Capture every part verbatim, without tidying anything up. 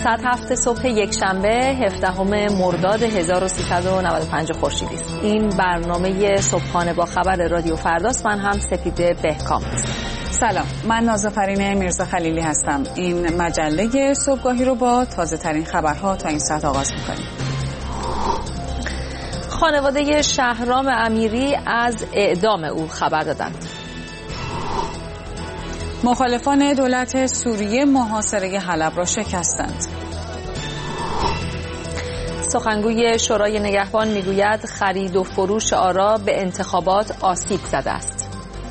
ساعت هفت صبح یک شنبه هفدهم مرداد هزار و سیصد و نود و پنج خورشیدی است. این برنامه صبحانه با خبر رادیو فرداست. من هم سپیده بهکام هستم. سلام، من نازافرین میرزا خلیلی هستم. این مجله صبحگاهی رو با تازه ترین خبرها تا این ساعت آغاز می‌کنیم. خانواده شهرام امیری از اعدام او خبر دادند. مخالفان دولت سوریه محاصره حلب را شکستند. سخنگوی شورای نگهبان میگوید خرید و فروش آرا به انتخابات آسیب زده است.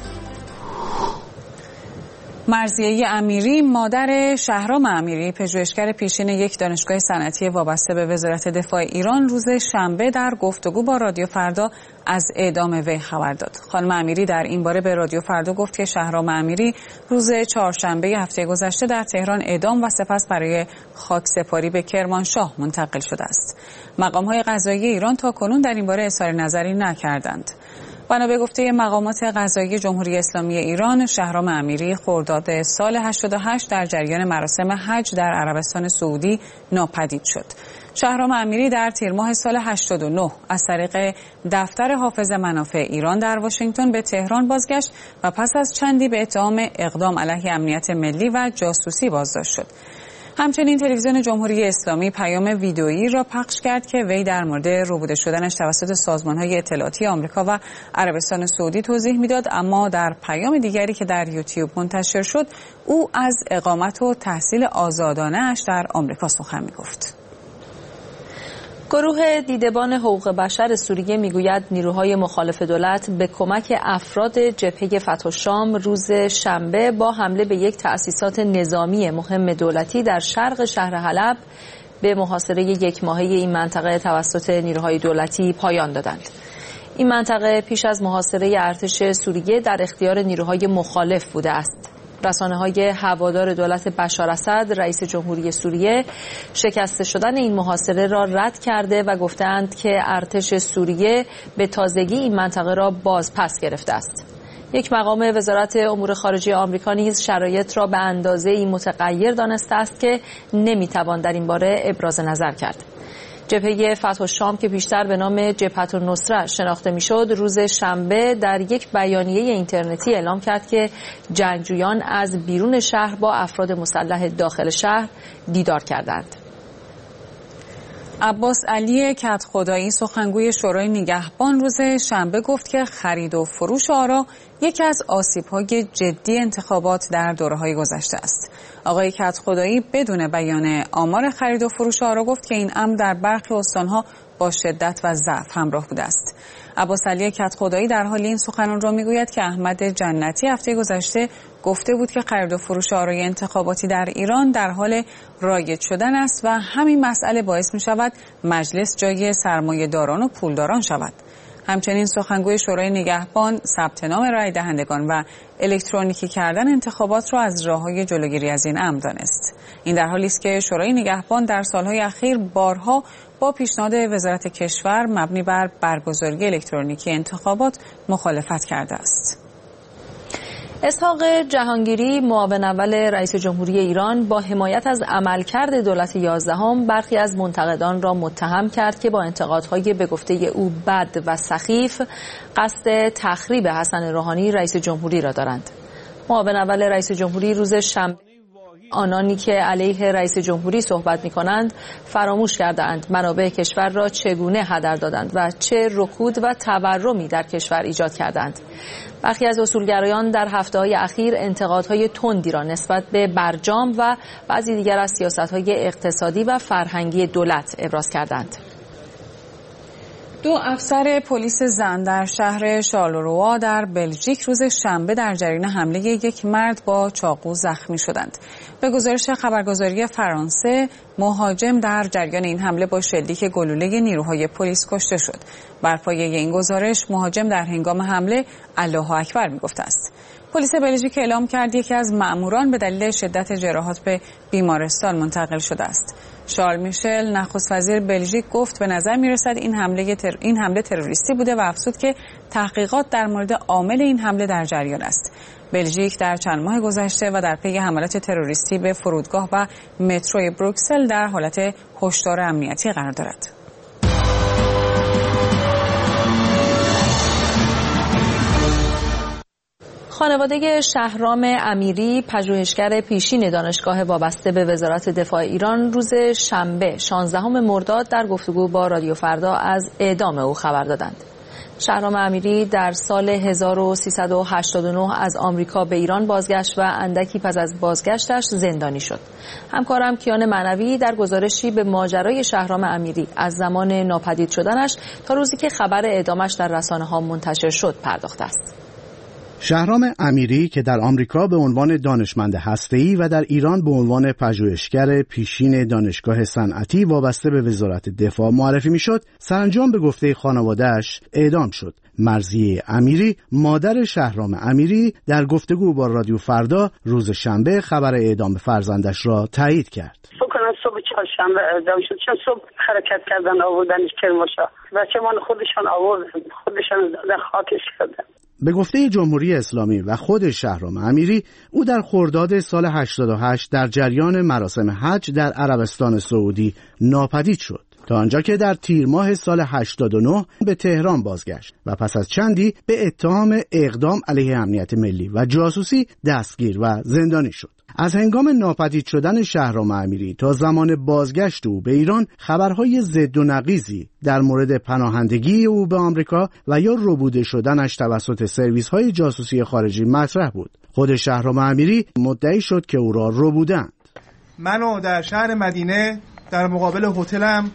مرضیه امیری مادر شهرام امیری پژوهشگر پیشین یک دانشگاه صنعتی وابسته به وزارت دفاع ایران روز شنبه در گفتگو با رادیو فردا از اعدام وی خبر داد. خانم امیری در این باره به رادیو فردا گفت که شهرام امیری روز چهارشنبه هفته گذشته در تهران اعدام و سپس برای خاکسپاری به کرمانشاه منتقل شده است. مقام‌های قضایی ایران تاکنون در این باره اظهار نظری نکردند. بنا به گفته مقامات قضایی جمهوری اسلامی ایران، شهرام امیری خرداد سال هشتاد و هشت در جریان مراسم حج در عربستان سعودی ناپدید شد. شهرام امیری در تیر ماه سال هشتاد و نه از طریق دفتر حافظ منافع ایران در واشنگتن به تهران بازگشت و پس از چندی به اتهام اقدام علیه امنیت ملی و جاسوسی بازداشت شد. همچنین تلویزیون جمهوری اسلامی پیام ویدئویی را پخش کرد که وی در مورد ربوده شدنش توسط سازمان‌های اطلاعاتی آمریکا و عربستان سعودی توضیح میداد، اما در پیام دیگری که در یوتیوب منتشر شد او از اقامت و تحصیل آزادانه‌اش در آمریکا سخن می‌گفت. گروه دیدبان حقوق بشر سوریه میگوید نیروهای مخالف دولت به کمک افراد جبهه فتح الشام روز شنبه با حمله به یک تأسیسات نظامی مهم دولتی در شرق شهر حلب به محاصره یک ماهه این منطقه توسط نیروهای دولتی پایان دادند. این منطقه پیش از محاصره ارتش سوریه در اختیار نیروهای مخالف بوده است. رسانه‌های هوادار دولت بشار اسد رئیس جمهوری سوریه شکسته شدن این محاصره را رد کرده و گفتند که ارتش سوریه به تازگی این منطقه را باز پس گرفته است. یک مقام وزارت امور خارجه آمریکا نیز شرایط را به اندازه‌ای متغیر دانسته است که نمی‌توان در این باره ابراز نظر کرد. جبهه فتح الشام که بیشتر به نام جبهة النصرة شناخته میشد، روز شنبه در یک بیانیه اینترنتی اعلام کرد که جنگجویان از بیرون شهر با افراد مسلح داخل شهر دیدار کردند. عباس علی کدخدایی سخنگوی شورای نگهبان روز شنبه گفت که خرید و فروش آرا یکی از آسیب‌های جدی انتخابات در دوره‌های گذشته است. آقای کدخدایی بدون بیان آمار خرید و فروش آرا گفت که این امر در برخی استان‌ها با شدت و ضعف همراه بوده است. عباس علی کدخدایی در حال این سخنان را میگوید که احمد جنتی هفته گذشته گفته بود که خرید و فروش آرای انتخاباتی در ایران در حال رایج شدن است و همین مسئله باعث می شود مجلس جای سرمایه‌داران و پولداران شود. همچنین سخنگوی شورای نگهبان ثبت نام رای دهندگان و الکترونیکی کردن انتخابات را از راه‌های جلوگیری از این امر دانست. این در حالی است که شورای نگهبان در سالهای اخیر بارها با پیشنهاد وزارت کشور مبنی بر برگزاری الکترونیکی انتخابات مخالفت کرده است. اسحاق جهانگیری معاون اول رئیس جمهوری ایران با حمایت از عملکرد دولت یازدهم برخی از منتقدان را متهم کرد که با انتقادهای به گفته او بد و سخیف قصد تخریب حسن روحانی رئیس جمهوری را دارند. معاون اول رئیس جمهوری روز شنبه آنانی که علیه رئیس جمهوری صحبت می‌کنند فراموش کردند منابع کشور را چگونه هدر دادند و چه رکود و تورمی در کشور ایجاد کردند. برخی از اصولگرایان در هفته‌های اخیر انتقادهای تندی را نسبت به برجام و بعضی دیگر از سیاست‌های اقتصادی و فرهنگی دولت ابراز کردند. دو افسر پلیس زن در شهر شارلروا در بلژیک روز شنبه در جریان حمله یک مرد با چاقو زخمی شدند. به گزارش خبرگزاری فرانسه، مهاجم در جریان این حمله با شلیک گلوله نیروهای پلیس کشته شد. بر پایه این گزارش، مهاجم در هنگام حمله الله اکبر میگفته است. پلیس بلژیک اعلام کرد یکی از مأموران به دلیل شدت جراحات به بیمارستان منتقل شده است. شارل میشل نخست وزیر بلژیک گفت به نظر میرسد این حمله تر... این حمله تروریستی بوده و افزود که تحقیقات در مورد عامل این حمله در جریان است. بلژیک در چند ماه گذشته و در پی حملات تروریستی به فرودگاه و متروی بروکسل در حالت هشدار امنیتی قرار دارد. خانواده شهرام امیری، پژوهشگر پیشین دانشگاه وابسته به وزارت دفاع ایران، روز شنبه شانزدهم مرداد در گفتگو با رادیو فردا از اعدام او خبر دادند. شهرام امیری در سال هزار و سیصد و هشتاد و نه از آمریکا به ایران بازگشت و اندکی پس از بازگشتش زندانی شد. همکارم کیان معنوی در گزارشی به ماجرای شهرام امیری از زمان ناپدید شدنش تا روزی که خبر اعدامش در رسانه‌ها منتشر شد پرداخته است. شهرام امیری که در آمریکا به عنوان دانشمند هسته‌ای و در ایران به عنوان پژوهشگر پیشین دانشگاه صنعتی وابسته به وزارت دفاع معرفی میشد، سرانجام به گفته خانواده‌اش اعدام شد. مرضیه امیری، مادر شهرام امیری، در گفتگو با رادیو فردا روز شنبه خبر اعدام فرزندش را تایید کرد. فکر کنم صبح چهارشنبه اعدام شد، چون صبح حرکت کردن آوردنش کرمانشاه و چمان خودشان آورد، خودشان در خاکش کردن. به گفته جمهوری اسلامی و خود شهرام امیری، او در خرداد سال هشتاد و هشت در جریان مراسم حج در عربستان سعودی ناپدید شد، تا آنجا که در تیر ماه سال هشتاد و نه به تهران بازگشت و پس از چندی به اتهام اقدام علیه امنیت ملی و جاسوسی دستگیر و زندانی شد. از هنگام ناپدید شدن شهرام امیری تا زمان بازگشت او به ایران، خبرهای ضد و نقیضی در مورد پناهندگی او به آمریکا و یا ربوده شدنش توسط سرویس‌های جاسوسی خارجی مطرح بود. خود شهرام امیری مدعی شد که او را ربودند. منو در شهر مدینه در مقابل هتلم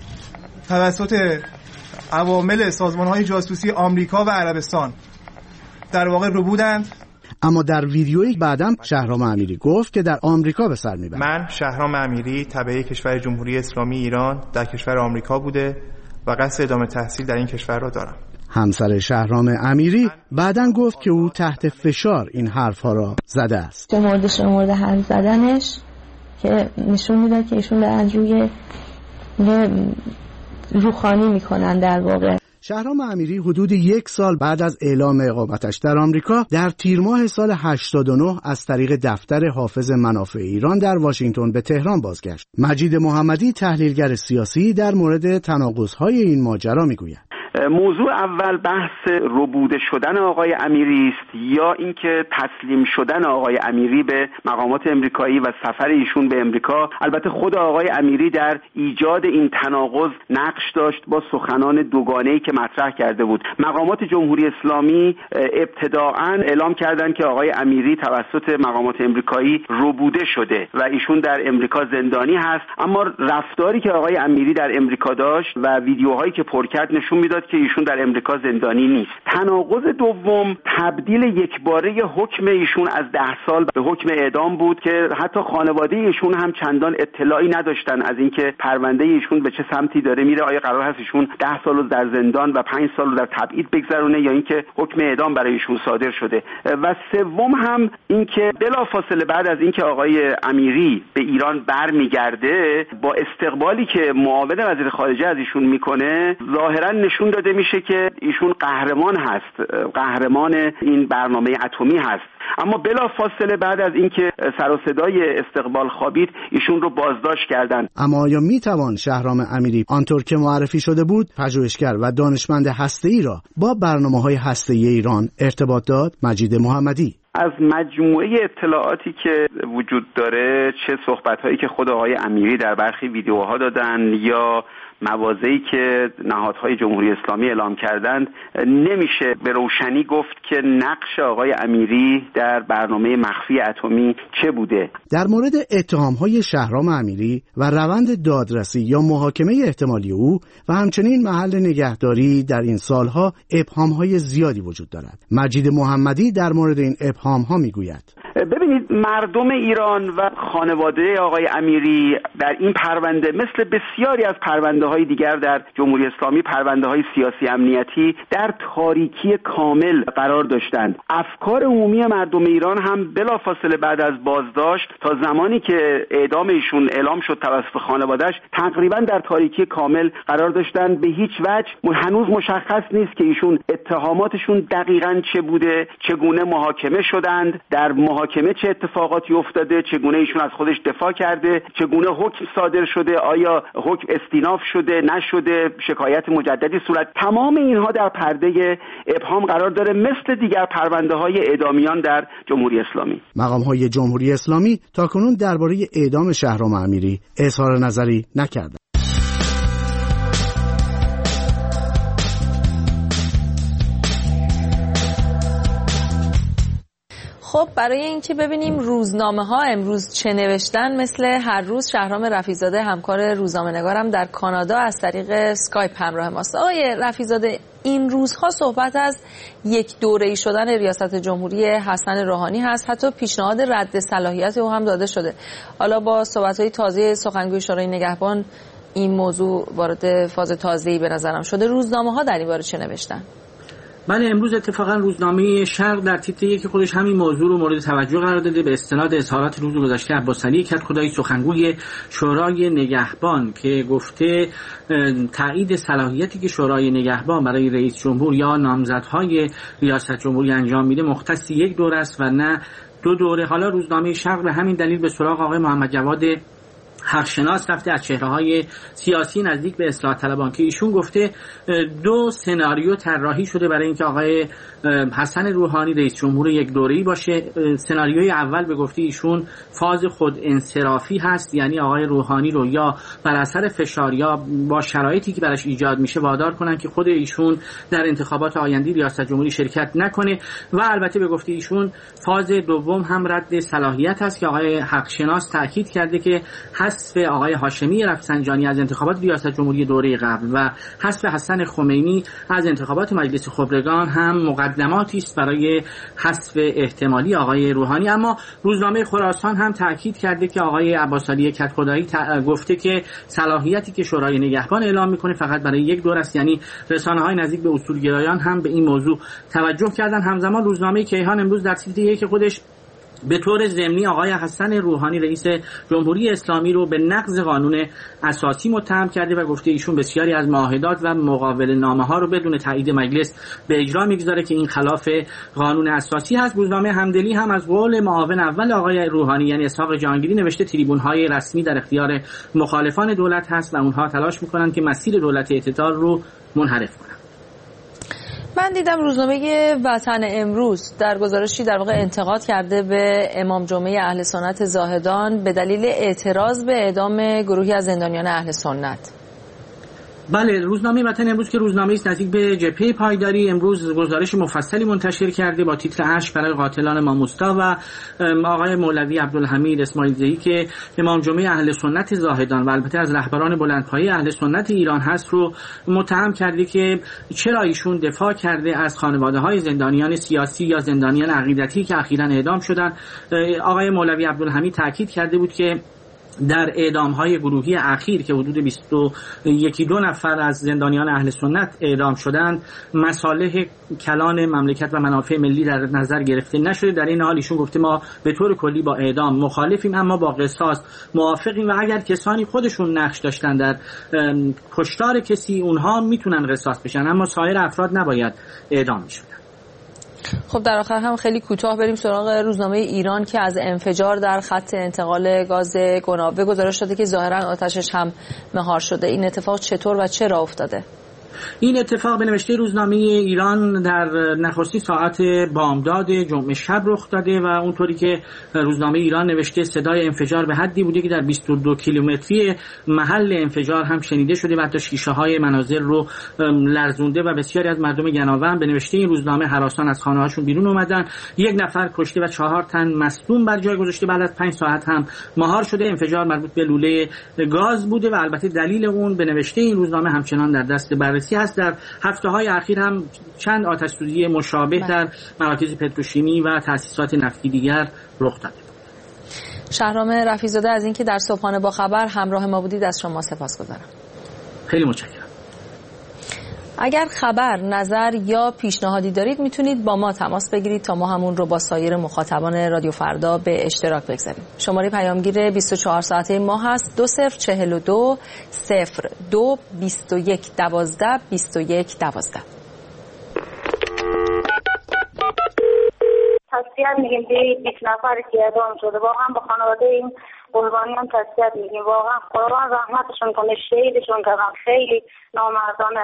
توسط عوامل سازمان‌های جاسوسی آمریکا و عربستان در واقع ربودند. اما در ویدیویی بعدم شهرام امیری گفت که در آمریکا به سر میبرد. من شهرام امیری تبع کشور جمهوری اسلامی ایران در کشور آمریکا بوده و قصد ادامه تحصیل در این کشور را دارم. همسر شهرام امیری بعداً گفت که او تحت فشار این حرفها را زده است. در موردش مورد حرف زدنش که نشون میده که ایشون از روی روخانی میکنن. در واقع شهرام امیری حدود یک سال بعد از اعلام اقامتش در آمریکا در تیر ماه سال هشتاد و نه از طریق دفتر حافظ منافع ایران در واشنگتن به تهران بازگشت. مجید محمدی، تحلیلگر سیاسی، در مورد تناقض‌های این ماجرا میگوید. موضوع اول بحث ربوده شدن آقای امیری است یا اینکه تسلیم شدن آقای امیری به مقامات امریکایی و سفر ایشون به امریکا. البته خود آقای امیری در ایجاد این تناقض نقش داشت با سخنان دوگانه‌ای که مطرح کرده بود. مقامات جمهوری اسلامی ابتداعاً اعلام کردند که آقای امیری توسط مقامات امریکایی ربوده شده و ایشون در امریکا زندانی هست، اما رفتاری که آقای امیری در امریکا داشت و ویدیوهایی که پر کرد نشون میداد که ایشون در امریکا زندانی نیست. تناقض دوم تبدیل یکباره حکم ایشون از ده سال به حکم اعدام بود که حتی خانواده ایشون هم چندان اطلاعی نداشتن از اینکه پرونده ایشون به چه سمتی داره میره. آیا قرار هست ایشون ده سال رو در زندان و پنج سال رو در تبعید بگذرونه یا اینکه حکم اعدام برای ایشون صادر شده. و سوم هم اینکه بلافاصله بعد از اینکه آقای امیری به ایران برمیگرده با استقبالی که معاون وزیر خارجه از ایشون میکنه ظاهرا نشون داده میشه که ایشون قهرمان هست، قهرمان این برنامه اتمی هست. اما بلافاصله بعد از اینکه سر و صدای استقبال خوابید ایشون رو بازداشت کردن. اما آیا میتوان شهرام امیری آنطور که معرفی شده بود پژوهشگر و دانشمند هسته‌ای را با برنامه‌های هسته‌ای ایران ارتباط داد؟ مجید محمدی: از مجموعه اطلاعاتی که وجود داره، چه صحبت‌هایی که خود آقای امیری در برخی ویدیوها دادن یا مواضعی که نهادهای جمهوری اسلامی اعلام کردند، نمیشه به روشنی گفت که نقش آقای امیری در برنامه مخفی اتمی چه بوده. در مورد اتهام‌های شهرام امیری و روند دادرسی یا محاکمه احتمالی او و همچنین محل نگهداری در این سالها ابهام‌های زیادی وجود دارد. مجید محمدی در مورد این ابهام‌ها میگوید: ببینید مردم ایران و خانواده آقای امیری در این پرونده مثل بسیاری از پرونده های دیگر در جمهوری اسلامی، پرونده های سیاسی امنیتی، در تاریکی کامل قرار داشتند. افکار عمومی مردم ایران هم بلافاصله بعد از بازداشت تا زمانی که اعدام ایشون اعلام شد توسط خانواده‌اش تقریبا در تاریکی کامل قرار داشتند. به هیچ وجه هنوز مشخص نیست که ایشون اتهاماتشون دقیقاً چه بوده، چگونه محاکمه شدند، در محاکمه چه اتفاقاتی افتاده، چگونه ایشون از خودش دفاع کرده، چگونه حکم صادر شده، آیا حکم استیناف شده نشده، شکایت مجددی صورت. تمام اینها در پرده ابهام قرار داره، مثل دیگر پرونده‌های اعدامیان در جمهوری اسلامی. مقام‌های جمهوری اسلامی تاکنون درباره اعدام شهرام امیری اظهار نظری نکردند. خب برای اینکه ببینیم روزنامه ها امروز چه نوشتن، مثل هر روز شهرام رفیع‌زاده همکار روزنامه‌نگارم در کانادا از طریق اسکایپ همراه ماست. آقای رفیع‌زاده، این روزها صحبت از یک دوره‌ای شدن ریاست جمهوری حسن روحانی هست، حتی پیشنهاد رد صلاحیت او هم داده شده. حالا با صحبت‌های تازه سخنگوی شورای نگهبان این موضوع وارد فاز تازه‌ای به نظرم شده. روزنامه‌ها در این باره چه نوشتن؟ بله، امروز اتفاقا روزنامه شرق در تیتر یک خودش همین موضوع رو مورد توجه قرار داده به استناد اظهارات روز گذشته عباس علی کدخدایی سخنگوی شورای نگهبان که گفته تایید صلاحیتی که شورای نگهبان برای رئیس جمهور یا نامزدهای ریاست جمهوری انجام میده مختص یک دوره است و نه دو دوره. حالا روزنامه شرق به همین دلیل به سراغ آقای محمد جواد حقشناس رفته، از چهره‌های سیاسی نزدیک به اصلاح طلبان که ایشون گفته دو سناریو طراحی شده برای اینکه آقای حسن روحانی رئیس جمهور یک دوره‌ای باشه. سناریوی اول به گفته ایشون فاز خود انصرافی هست، یعنی آقای روحانی رو یا بر اثر فشار یا با شرایطی که براش ایجاد میشه وادار کنن که خود ایشون در انتخابات آینده ریاست جمهوری شرکت نکنه. و البته به گفته ایشون فاز دوم هم رد صلاحیت هست که آقای حقشناس تاکید کرده که حذف آقای هاشمی رفسنجانی از انتخابات ریاست جمهوری دوره قبل و حذف حسن خمینی از انتخابات مجلس خبرگان هم مقدماتی است برای حذف احتمالی آقای روحانی. اما روزنامه خراسان هم تاکید کرده که آقای عباس علی کدخدایی گفته که صلاحیتی که شورای نگهبان اعلام میکنه فقط برای یک دور است، یعنی رسانه‌های نزدیک به اصولگرایان هم به این موضوع توجه کردن. همزمان روزنامه کیهان امروز در تیتر یک خودش به طور ضمنی آقای حسن روحانی رئیس جمهوری اسلامی رو به نقض قانون اساسی متهم کرده و گفته ایشون بسیاری از معاهدات و مقابله نامه ها رو بدون تایید مجلس به اجرا میگذاره که این خلاف قانون اساسی هست. روزنامه همدلی هم از قول معاون اول آقای روحانی یعنی اسحاق جهانگیری نوشته تریبون های رسمی در اختیار مخالفان دولت هست و اونها تلاش میکنن که مسیر دولت اعتدال رو منحرف کنن. من دیدم روزنامه وطن امروز در گزارشی در واقع انتقاد کرده به امام جمعه اهل سنت زاهدان به دلیل اعتراض به اعدام گروهی از زندانیان اهل سنت. بله، روزنامه وطن امروز که روزنامه است نزدیک به جبهه پایداری امروز گزارش مفصلی منتشر کرده با تیتر اشک برای قاتلان ماموستا و آقای مولوی عبدالحمید اسماعیل زئی که امام جمعه اهل سنت زاهدان و البته از رهبران بلندپایه اهل سنت ایران هست رو متهم کرده که چرا ایشون دفاع کرده از خانواده‌های زندانیان سیاسی یا زندانیان عقیدتی که اخیراً اعدام شدند. آقای مولوی عبدالحمید تاکید کرده بود که در اعدام‌های گروهی اخیر که حدود بیست و یک دو نفر از زندانیان اهل سنت اعدام شدند مصالح کلان مملکت و منافع ملی در نظر گرفته نشده. در این حال ایشون گفته ما به طور کلی با اعدام مخالفیم اما با قصاص موافقیم و اگر کسانی خودشون نقش داشتن در کشتار کسی اونها میتونن قصاص بشن اما سایر افراد نباید اعدام بشن. خب در آخر هم خیلی کوتاه بریم سراغ روزنامه ایران که از انفجار در خط انتقال گاز گنابه گزارش داده که ظاهرا آتشش هم مهار شده. این اتفاق چطور و چرا افتاده؟ این اتفاق به نوشته روزنامه ایران در نخستی ساعت بامداد جمعه شب رخ داده و اونطوری که روزنامه ایران نوشته صدای انفجار به حدی بوده که در بیست و دو کیلومتری محل انفجار هم شنیده شده و حتی شیشه های منازل رو لرزونده و بسیاری از مردم گناوه به نوشته این روزنامه هراسان از خانه هاشون بیرون اومدن. یک نفر کشته و چهار تن مصدوم بر جای گذاشته. بعد از پنج ساعت هم مهار شده. انفجار مربوط به لوله گاز بوده و البته دلیل اون به نوشته این روزنامه همچنان در دست بر فارسی هست. در هفته‌های اخیر هم چند آتش‌سوزی مشابه در مراکز پتروشیمی و تأسیسات نفتی دیگر رخ داده. شهرام رفیع‌زاده از اینکه در صبحانه با خبر همراه ما بودید از شما سپاسگزارم. خیلی متشکرم. اگر خبر، نظر یا پیشنهادی دارید میتونید با ما تماس بگیرید تا ما همون رو با سایر مخاطبان رادیو فردا به اشتراک بگذاریم. شماره پیامگیر بیست و چهار ساعته ما هست دو صفر چهل و دو صفر دو بیست و یک دوازده بیست و یک دوازده. تسلیت میگیم به بیست نفری که اعدام شده، واقعا با خانواده این قربانیان تسلیت میگیم، واقعا خدا رحمتشون کنه، شهیدشون کردن، خیلی نامردانه.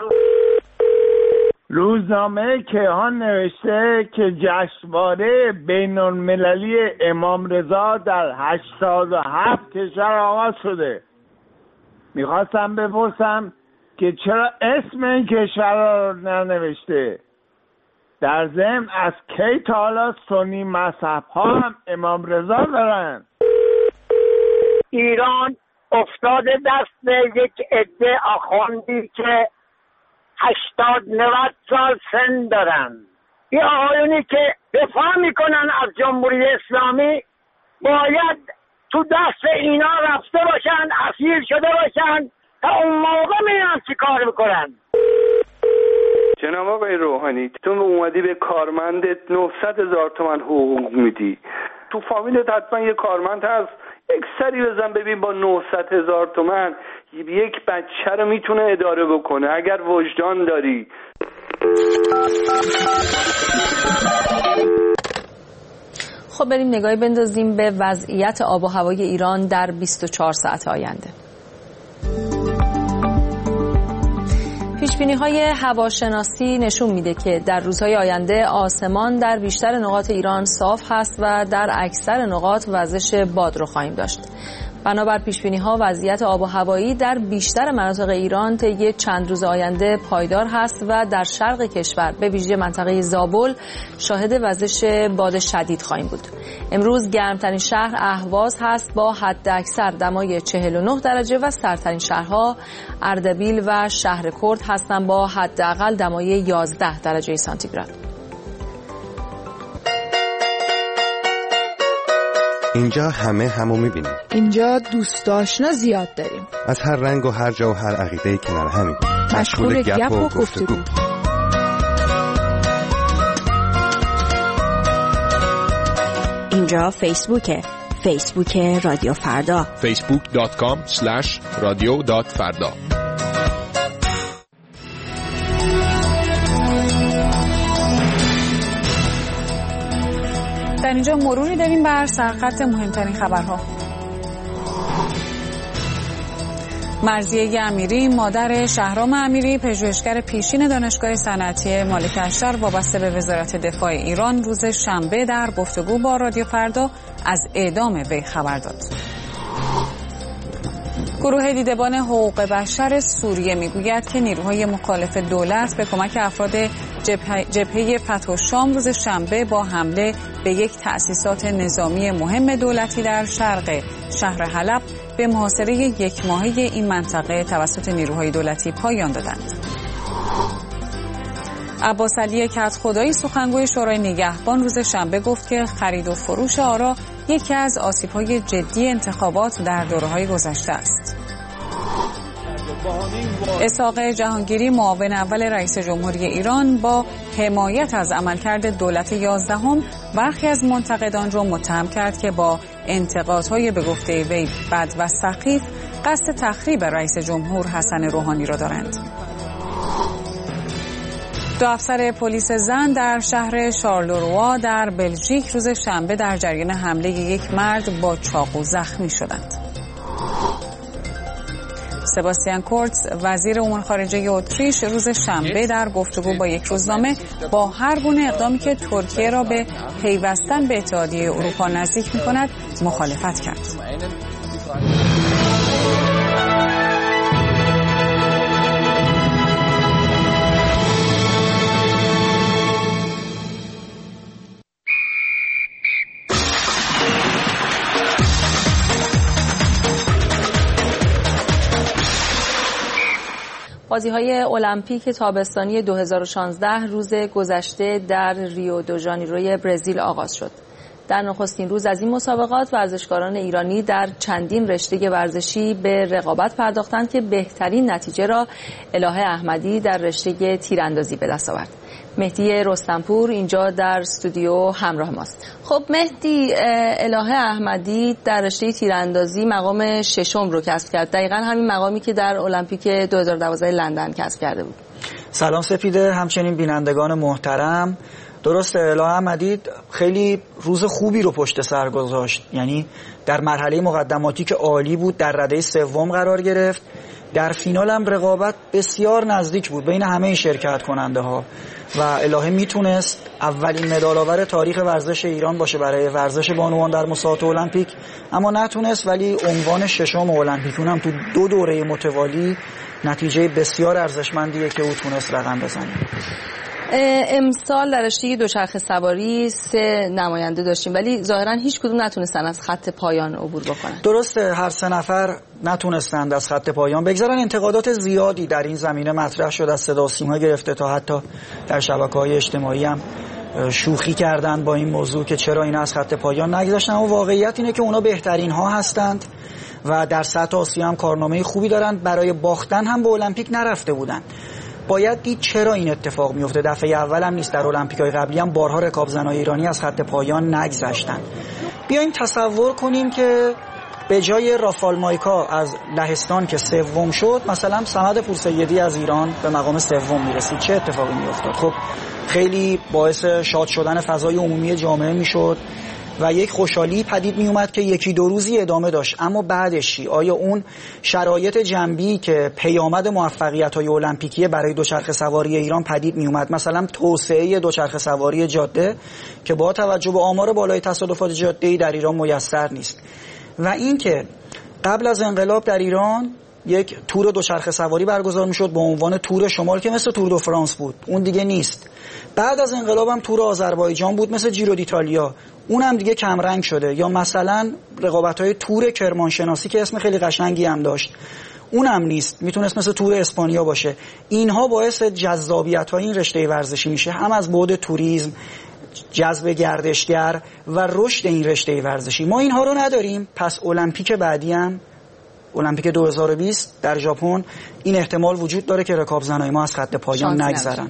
روزنامه کیهان نوشته که جشنواره بین‌المللی امام رضا در هشتاد و هفت کشور آغاز شده. میخواستم بپرسم که چرا اسم این کشور رو ننوشته؟ در ضمن از کی تا حالا سنی مذهب ها هم امام رضا دارن؟ ایران افتاده دست یک عده آخوندی که هشتاد نود سال سن دارن. این آقایونی که دفاع میکنن از جمهوری اسلامی باید تو دست اینا رفته باشن، اسیر شده باشن تا اون موقع میرن چی کار میکنن. جناب آقای روحانی، تو اومدی به کارمندت نهصد هزار تومان حقوق میدی، تو فامیلت حتما یه کارمند هست، یک سری بزن ببین با نهصد هزار تومان یک بچه رو میتونه اداره بکنه اگر وجدان داری. خب بریم نگاهی بندازیم به وضعیت آب و هوای ایران در بیست و چهار ساعت آینده. پیشبینی‌های هواشناسی نشون میده که در روزهای آینده آسمان در بیشتر نقاط ایران صاف هست و در اکثر نقاط وزش باد رو خواهیم داشت. بنابر پیشبینی‌ها وضعیت آب و هوایی در بیشتر مناطق ایران طی چند روز آینده پایدار هست و در شرق کشور به ویژه منطقه زابل شاهد وزش باد شدید خواهیم بود. امروز گرمترین شهر اهواز هست با حداکثر دمای چهل و نه درجه و سردترین شهرها اردبیل و شهر کرد هستند با حداقل دمای یازده درجه سانتیگراد. اینجا همه همو میبینیم. اینجا دوست آشنا زیاد داریم. از هر رنگ و هر جا و هر عقیده‌ای کنار همیم. مشغول گپ و گفتگو. اینجا فیسبوکه. فیسبوک رادیو فردا. فیسبوک دات کام اسلش رادیو دات فردا. در اینجا مروری داریم بر سرخط مهمترین خبرها. مرضیه امیری، مادر شهرام امیری، پژوهشگر پیشین دانشگاه صنعتی مالک اشتر وابسته به وزارت دفاع ایران، روز شنبه در گفتگو با رادیو فردا از اعدام وی خبر داد. گروه دیدبان حقوق بشر سوریه میگوید که نیروهای مخالف دولت به کمک افراد جبهه فتح الشام روز شنبه با حمله به یک تأسیسات نظامی مهم دولتی در شرق شهر حلب به محاصره یک ماهه این منطقه توسط نیروهای دولتی پایان دادند. عباس علی کدخدایی سخنگوی شورای نگهبان روز شنبه گفت که خرید و فروش آرا یکی از آسیب‌های جدی انتخابات در دوره‌های گذشته است. اسحاق جهانگیری معاون اول رئیس جمهوری ایران با حمایت از عملکرد دولت یازدهم برخی از منتقدان را متهم کرد که با انتقادهای به گفته وی بد و سخیف قصد تخریب رئیس جمهور حسن روحانی را دارند. دو افسر پلیس زن در شهر شارلوروا در بلژیک روز شنبه در جریان حمله یک مرد با چاقو زخمی شدند. سباستیان کورتز وزیر امور خارجه اتریش روز شنبه در گفتگو با یک روزنامه با هر گونه اقدامی که ترکیه را به پیوستن به اتحادیه اروپا نزدیک می‌کند مخالفت کرد. بازی‌های المپیک تابستانی دو هزار و شانزده روز گذشته در ریو دو ژانیروی برزیل آغاز شد. در نخستین روز از این مسابقات ورزشکاران ایرانی در چندین رشته ورزشی به رقابت پرداختند که بهترین نتیجه را الهه احمدی در رشته تیراندازی به دست آورد. مهدی رستمپور اینجا در استودیو همراه ماست. خب مهدی، الهه احمدی در رشته تیراندازی مقام ششم رو کسب کرد، دقیقاً همین مقامی که در المپیک دو هزار و دوازده لندن کسب کرده بود. سلام سپیده، همچنین بینندگان محترم. درسته، الهه احمدی خیلی روز خوبی رو پشت سر گذاشت، یعنی در مرحله مقدماتی که عالی بود در رده سوم قرار گرفت. در فینال هم رقابت بسیار نزدیک بود بین همه شرکت کننده ها و الهه میتونست اولین مدال آور تاریخ ورزش ایران باشه برای ورزش بانوان در مسابقات المپیک، اما نتونست. ولی عنوان ششم المپیک، اونم تو دو دوره متوالی، نتیجه بسیار ارزشمندیه که او تونست رقم بزنه. امسال در رشته دوچرخه سواری سه نماینده داشتیم ولی ظاهرا هیچ کدوم نتونستن از خط پایان عبور بکنن. درسته، هر سه نفر نتونستند از خط پایان بگذرن. انتقادات زیادی در این زمینه مطرح شد، از صدا و سیما گرفته تا حتی در شبکه‌های اجتماعی هم شوخی کردن با این موضوع که چرا اینا از خط پایان نگذاشتن. اما واقعیت اینه که اونا بهترین ها هستند و در سطح آسیا هم کارنامه خوبی دارن. برای باختن هم به المپیک نرفته بودن. باید دید چرا این اتفاق میفته. دفعه اول هم نیست، در المپیک‌های قبلی هم بارها رکابزنای ایرانی از خط پایان نگذشتن. بیایم تصور کنیم که به جای رافال مایکا از لهستان که سوم شد، مثلا صمد پورسیدی از ایران به مقام سوم میرسید، چه اتفاقی میافتاد؟ خب خیلی باعث شاد شدن فضای عمومی جامعه میشد و یک خوشحالی پدید می اومد که یکی دو روزی ادامه داشت. اما بعدش چی؟ آیا اون شرایط جنبی که پیامد موفقیت‌های المپیکی برای دوچرخه سواری ایران پدید می اومد، مثلا توسعه دوچرخه سواری جاده که با توجه به آمار بالای تصادفات جاده‌ای در ایران میسر نیست، و اینکه قبل از انقلاب در ایران یک تور دوچرخه سواری برگزار میشد با عنوان تور شمال که مثل تور دو فرانس بود، اون دیگه نیست. بعد از انقلاب هم تور آذربایجان بود مثل جیرو دیتالیا، اون هم دیگه کم رنگ شده. یا مثلا رقابت‌های تور کرمانشناسی که اسم خیلی قشنگی هم داشت، اون هم نیست، میتونست مثل تور اسپانیا باشه. اینها باعث جذابیت‌های این رشته ورزشی میشه، هم از بعد توریسم، جذب گردشگر و رشد این رشته ورزشی. ما اینها رو نداریم، پس المپیک بعدی هم، المپیک دو هزار و بیست در ژاپن، این احتمال وجود داره که رکابزنای ما از خط پایان نگذرن.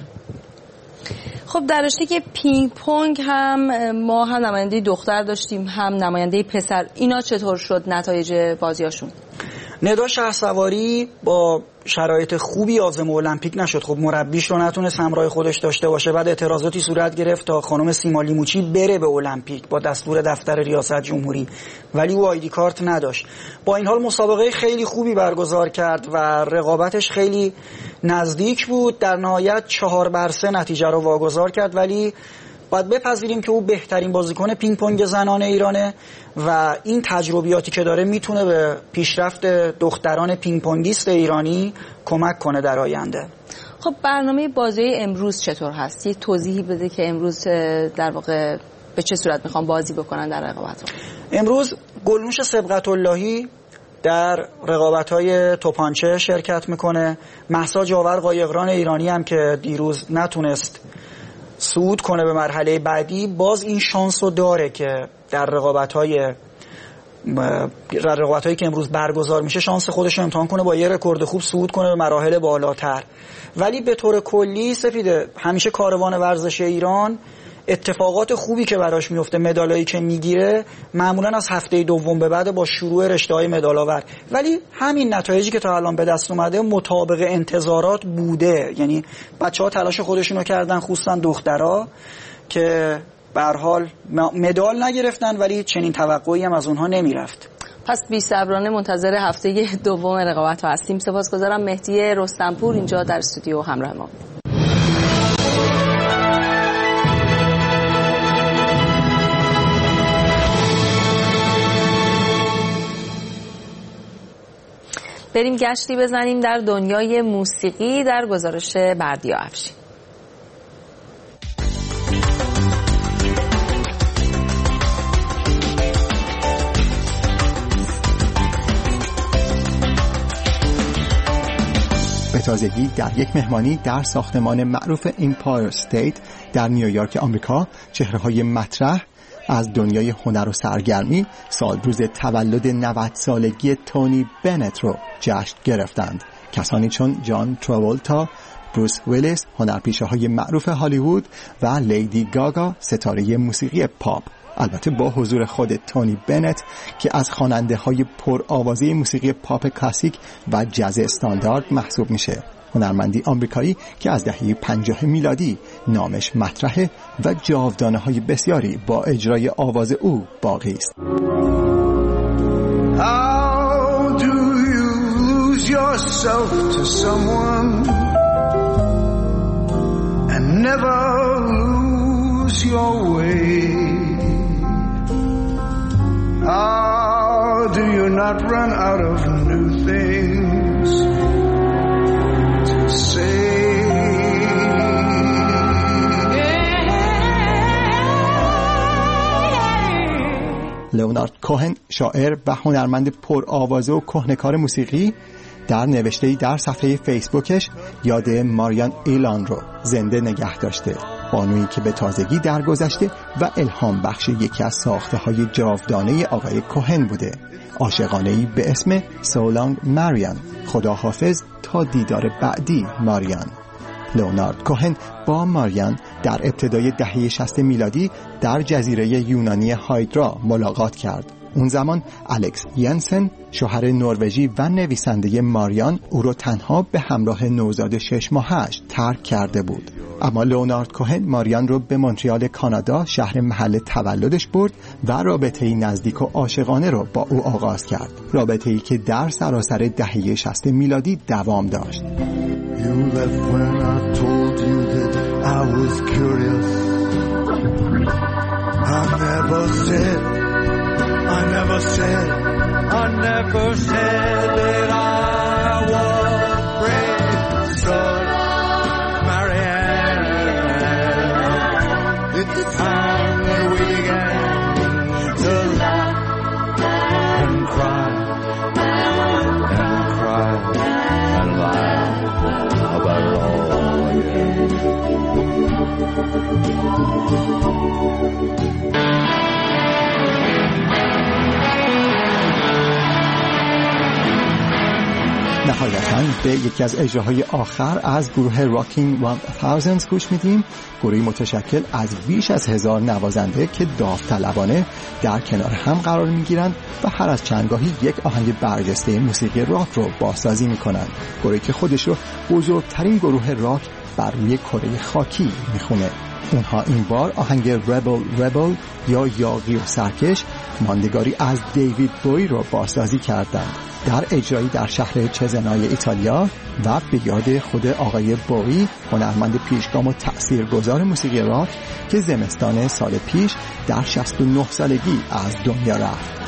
خب در رشته که پینگ پونگ هم ما هم نماینده دختر داشتیم هم نماینده پسر، اینا چطور شد نتایج بازیاشون؟ ندا شهرسواری با شرایط خوبی عازم المپیک نشد. خب مربیش رو نتونست همراه خودش داشته باشه. بعد اعتراضاتی صورت گرفت تا خانم سیما لیموچی بره به المپیک با دستور دفتر ریاست جمهوری، ولی او آیدی کارت نداشت. با این حال مسابقه خیلی خوبی برگزار کرد و رقابتش خیلی نزدیک بود. در نهایت چهار بر سه نتیجه رو واگذار کرد، ولی باید بپذیریم که او بهترین بازیکن پینگ پونگ زنان ایرانه و این تجربیاتی که داره میتونه به پیشرفت دختران پینگ پونگیست ایرانی کمک کنه در آینده. خب برنامه بازی امروز چطور هست؟ یه توضیحی بده که امروز در واقع به چه صورت میخوام بازی بکنن در رقابت‌ها. امروز گلنوش سبقت اللهی در رقابت‌های توپانچه شرکت میکنه. مهسا جاور قایقران ایرانی هم که دیروز نتونست صعود کنه به مرحله بعدی، باز این شانس رو داره که در رقابت‌های رقابت‌هایی که امروز برگزار میشه شانس خودش رو امتحان کنه، با یه رکورد خوب صعود کنه به مراحل بالاتر. ولی به طور کلی سپیده، همیشه کاروان ورزش ایران اتفاقات خوبی که براش میفته، مدالایی که میگیره معمولا از هفته دوم به بعد با شروع رشته‌های مدال‌آور، ولی همین نتایجی که تا الان به دست اومده مطابق انتظارات بوده. یعنی بچه‌ها تلاش خودشونو کردن، خصوصا دخترها که به هر حال مدال نگرفتن، ولی چنین توقعی هم از اونها نمیرفت. پس بی‌صبرانه منتظر هفته دوم رقابت‌ها هستیم. سپاسگزارم مهدی رستمپور اینجا در استودیو همراه ما. بریم گشتی بزنیم در دنیای موسیقی در گزارش بردیا افشین. به تازگی در یک مهمانی در ساختمان معروف ایمپایر استیت در نیویورک آمریکا چهره‌های مطرح از دنیای هنر و سرگرمی سالروز تولد نود سالگی تونی بنت رو جشن گرفتند. کسانی چون جان تراولتا، بروس ویلیس، هنرپیشه‌های معروف هالیوود و لیدی گاگا، ستاره موسیقی پاپ. البته با حضور خود تونی بنت که از خواننده‌های پرآوازه موسیقی پاپ کلاسیک و جاز استاندارد محسوب میشه. هنرمندی آمریکایی که از دهه پنجاه میلادی نامش مطرحه و جاودانه‌های بسیاری با اجرای آواز او باقی است. How do you lose yourself to someone and never lose your way? How do you not run out of new things to say? لئونارد کوهن، شاعر و هنرمند پرآوازه و کهنه‌کار موسیقی، در نوشته‌ای در صفحه فیسبوکش یاد ماریان ایلان رو زنده نگه داشته. بانویی که به تازگی درگذشته و الهام بخش یکی از ساخته‌های جاودانه آقای کوهن بوده. عاشقانه‌ای به اسم سولانگ ماریان، خداحافظ تا دیدار بعدی ماریان. لئونارد کوهن با ماریان در ابتدای دهه شصت میلادی در جزیره یونانی هایدرا ملاقات کرد. اون زمان الکس ینسن، شوهر نروژی و نویسنده ماریان، او رو تنها به همراه نوزاد شش ماهش ترک کرده بود. اما لئونارد کوهن ماریان رو به مونترال کانادا، شهر محل تولدش برد و رابطه‌ای نزدیک و عاشقانه رو با او آغاز کرد. رابطه‌ای که در سراسر دهه شصت میلادی دوام داشت. You left when I told you that I was curious. I never said, I never said, I never said that I was brave. So, Marianne, it's time that we began to laugh and cry and cry and laugh about it all again. نهایتاً به یکی از اجراهای آخر از گروه راکینگ هزار گوش میدیم. گروهی متشکل از بیش از هزار نوازنده که داوطلبانه در کنار هم قرار میگیرند و هر از چندگاهی یک آهنگ برجسته موسیقی راک رو بازسازی میکنند. گروهی که خودش رو بزرگترین گروه راک بر روی کره خاکی میخونه. اونها این بار آهنگ ربل ربل یا یاغی و سرکش، ماندگاری از دیوید بوی رو بازسازی کردند در اجرایی در شهر چزنای ایتالیا و به یاد خود آقای بوی، هنرمند پیشگام و تأثیرگذار موسیقی راک که زمستان سال پیش در شصت و نه سالگی از دنیا رفت.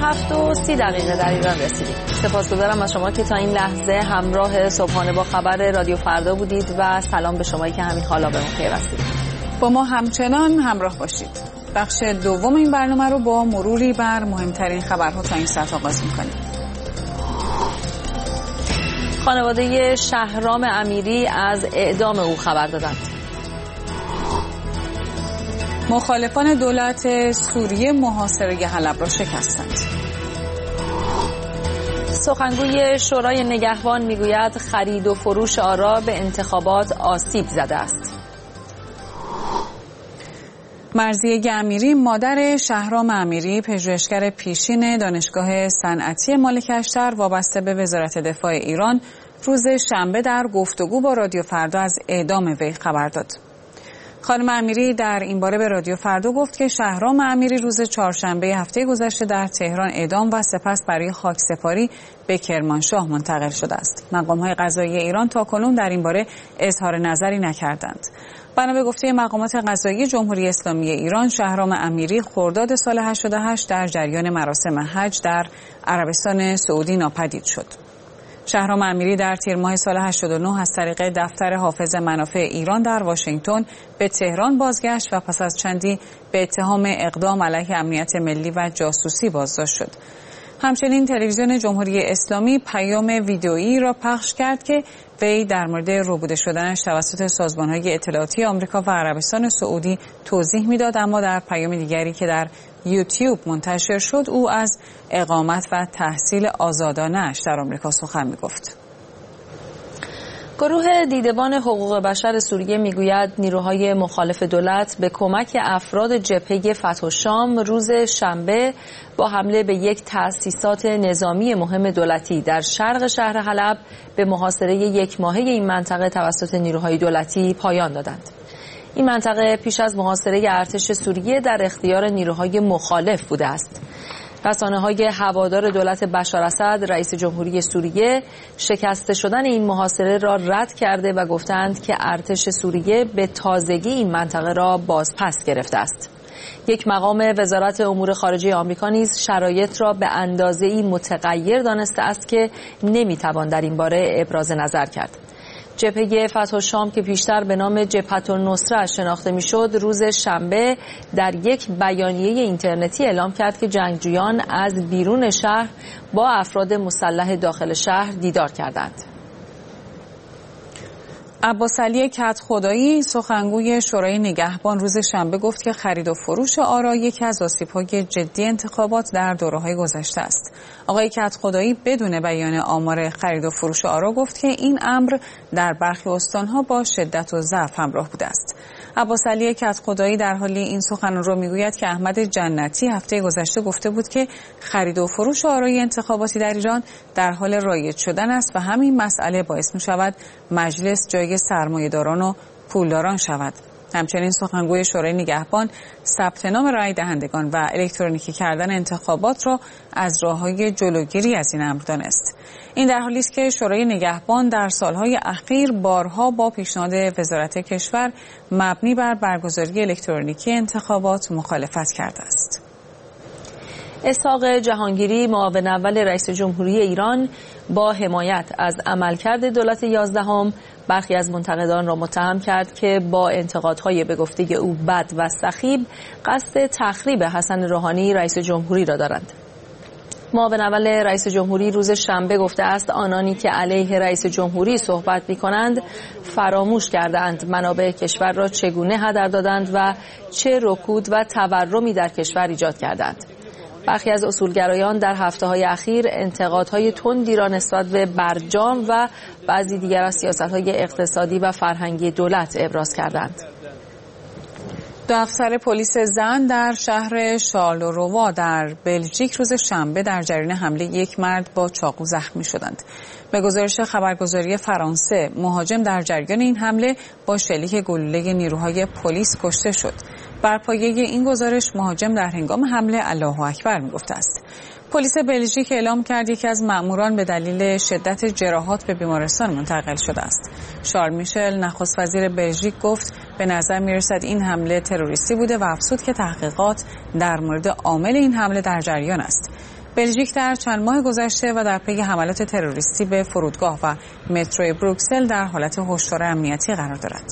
هفت و سی دقیقه در ایران رسیدیم. سپاسگزارم از شما که تا این لحظه همراه صبحانه با خبر رادیو فردا بودید و سلام به شمایی که همین حالا به ما پیوستید. با ما همچنان همراه باشید. بخش دوم این برنامه رو با مروری بر مهمترین خبرها تا این ساعت آغاز می‌کنیم. خانواده شهرام امیری از اعدام او خبر دادند. مخالفان دولت سوریه محاصره حلب را شکستند. سخنگوی شورای نگهبان میگوید خرید و فروش آرا به انتخابات آسیب زده است. مرضیه امیری مادر شهرام امیری پژوهشگر پیشین دانشگاه صنعتی ملک اشتر وابسته به وزارت دفاع ایران روز شنبه در گفتگو با رادیو فردا از اعدام وی خبر داد. خانم امیری در این باره به رادیو فردا گفت که شهرام امیری روز چهارشنبه هفته گذشته در تهران اعدام و سپس برای خاکسپاری به کرمانشاه منتقل شده است. مقام‌های قضایی ایران تاکنون در این باره اظهار نظری نکردند. بنا به گفته مقامات قضایی جمهوری اسلامی ایران، شهرام امیری خرداد سال هشتاد و هشت در جریان مراسم حج در عربستان سعودی ناپدید شد. شهرام امیری در تیر ماه سال هشتاد و نه از طریق دفتر حافظ منافع ایران در واشنگتن به تهران بازگشت و پس از چندی به اتهام اقدام علیه امنیت ملی و جاسوسی بازداشت شد. همچنین تلویزیون جمهوری اسلامی پیام ویدئویی را پخش کرد که وی در مورد ربوده شدنش توسط سازمان‌های اطلاعاتی آمریکا و عربستان سعودی توضیح می‌داد، اما در پیام دیگری که در یوتیوب منتشر شد او از اقامت و تحصیل آزادانه‌اش در آمریکا سخن می‌گفت. گروه دیدبان حقوق بشر سوریه میگوید نیروهای مخالف دولت به کمک افراد جبهه فتح الشام روز شنبه با حمله به یک تأسیسات نظامی مهم دولتی در شرق شهر حلب به محاصره یک ماهه این منطقه توسط نیروهای دولتی پایان دادند. این منطقه پیش از محاصره ارتش سوریه در اختیار نیروهای مخالف بوده است. رسانه‌های هوادار دولت بشار اسد رئیس جمهوری سوریه شکسته شدن این محاصره را رد کرده و گفتند که ارتش سوریه به تازگی این منطقه را بازپس گرفته است. یک مقام وزارت امور خارجه آمریکا نیز شرایط را به اندازه‌ای متغیر دانسته است که نمی‌توان در این باره ابراز نظر کرد. جبهه فتح الشام که پیشتر به نام جبهة النصره شناخته میشد، روز شنبه در یک بیانیه اینترنتی اعلام کرد که جنگجویان از بیرون شهر با افراد مسلح داخل شهر دیدار کردند. عباسعلی کدخدایی سخنگوی شورای نگهبان روز شنبه گفت که خرید و فروش آرا یکی از آسیب‌های جدی انتخابات در دوره‌های گذشته است. آقای کدخدایی بدون بیان آمار خرید و فروش آرا گفت که این امر در برخی استان‌ها با شدت و ضعف همراه بوده است. عباسعلی کدخدایی در حالی این سخن را میگوید که احمد جنتی هفته گذشته گفته بود که خرید و فروش آرای انتخاباتی در ایران در حال رایج شدن است و همین مسئله باعث می شود مجلس جای سرمایه‌داران و پولداران شود. همچنین سخنگوی شورای نگهبان ثبت نام رای دهندگان و الکترونیکی کردن انتخابات را از راه‌های جلوگیری از این امر دانست. این در حالی است که شورای نگهبان در سالهای اخیر بارها با پیشنهاد وزارت کشور مبنی بر برگزاری الکترونیکی انتخابات مخالفت کرده است. اسحاق جهانگیری معاون اول رئیس جمهوری ایران با حمایت از عملکرد دولت یازدهم برخی از منتقدان را متهم کرد که با انتقادهای به گفته او بد و سخیب قصد تخریب حسن روحانی رئیس جمهوری را دارند. معاون اول رئیس جمهوری روز شنبه گفته است آنانی که علیه رئیس جمهوری صحبت می‌کنند فراموش کردند منابع کشور را چگونه هدر دادند و چه رکود و تورمی در کشور ایجاد کردند. برخی از اصولگرایان در هفته‌های اخیر انتقادهای تندی را نسبت به برجام و بعضی دیگر از سیاست‌های اقتصادی و فرهنگی دولت ابراز کردند. دو افسر پلیس زن در شهر شارلروا در بلژیک روز شنبه در جریان حمله یک مرد با چاقو زخمی شدند. به گزارش خبرگزاری فرانسه، مهاجم در جریان این حمله با شلیک گلوله نیروهای پلیس کشته شد. بر پایه این گزارش مهاجم در هنگام حمله الله اکبر میگفته است. پلیس بلژیک اعلام کرد یکی از مأموران به دلیل شدت جراحات به بیمارستان منتقل شده است. شارل میشل نخست وزیر بلژیک گفت به نظر میرسد این حمله تروریستی بوده و افزود که تحقیقات در مورد عامل این حمله در جریان است. بلژیک در چند ماه گذشته و در پی حملات تروریستی به فرودگاه و مترو بروکسل در حالت هشدار امنیتی قرار دارد.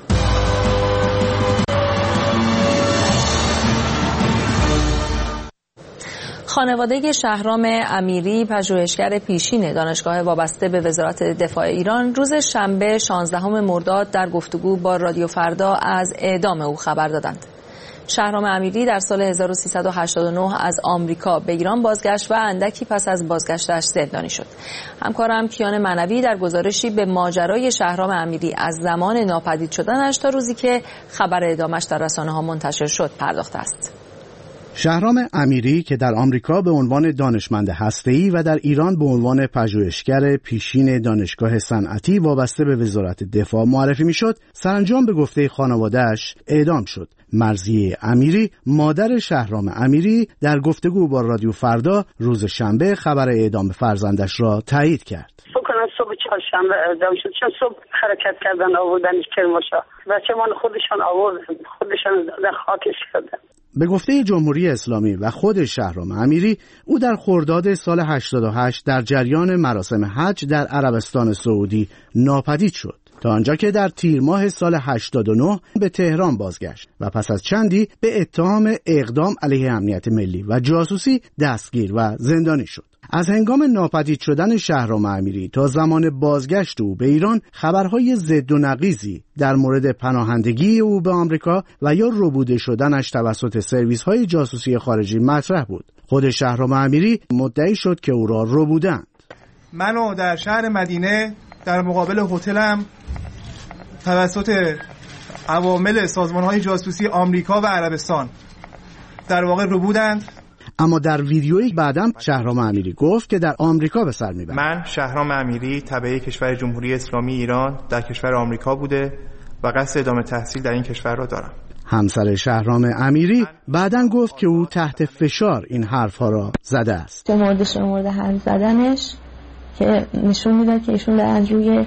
خانواده شهرام امیری، پژوهشگر پیشین دانشگاه وابسته به وزارت دفاع ایران، روز شنبه شانزدهم مرداد در گفتگو با رادیو فردا از اعدام او خبر دادند. شهرام امیری در سال هزار و سیصد و هشتاد و نه از آمریکا به ایران بازگشت و اندکی پس از بازگشتش زندانی شد. همکارم کیان معنوی در گزارشی به ماجرای شهرام امیری از زمان ناپدید شدنش تا روزی که خبر اعدامش در رسانه‌ها منتشر شد پرداخته است. شهرام امیری که در آمریکا به عنوان دانشمند هسته‌ای و در ایران به عنوان پژوهشگر پیشین دانشگاه صنعتی وابسته به وزارت دفاع معرفی میشد، سرانجام به گفته خانواده‌اش اعدام شد. مرضیه امیری، مادر شهرام امیری، در گفتگو با رادیو فردا روز شنبه خبر اعدام فرزندش را تایید کرد. فکر صبح چهارشنبه اعدام شد، چون صبح حرکت کردن آوردنش کرمانشاه و چمان خودشان آورد، خودشان در خاکش کردن. به گفته جمهوری اسلامی و خود شهرام امیری، او در خرداد سال هشتاد و هشت در جریان مراسم حج در عربستان سعودی ناپدید شد، تا آنجا که در تیر ماه سال هشتاد و نه به تهران بازگشت و پس از چندی به اتهام اقدام علیه امنیت ملی و جاسوسی دستگیر و زندانی شد. از هنگام ناپدید شدن شهرام امیری تا زمان بازگشت او به ایران، خبرهای ضد و نقیضی در مورد پناهندگی او به آمریکا و یا ربوده شدنش توسط سرویس‌های جاسوسی خارجی مطرح بود. خود شهرام امیری مدعی شد که او را ربودند. منو در شهر مدینه در مقابل هتلم توسط عوامل سازمان‌های جاسوسی آمریکا و عربستان در واقع ربودند. اما در ویدیویی بعداً شهرام امیری گفت که در آمریکا به سر میبرد. من شهرام امیری تبع کشور جمهوری اسلامی ایران در کشور آمریکا بوده و قصد ادامه تحصیل در این کشور را دارم. همسر شهرام امیری بعداً گفت که او تحت فشار این حرفها را زده است. مورد شمرده حرف زدنش که نشون میده که ایشون در روی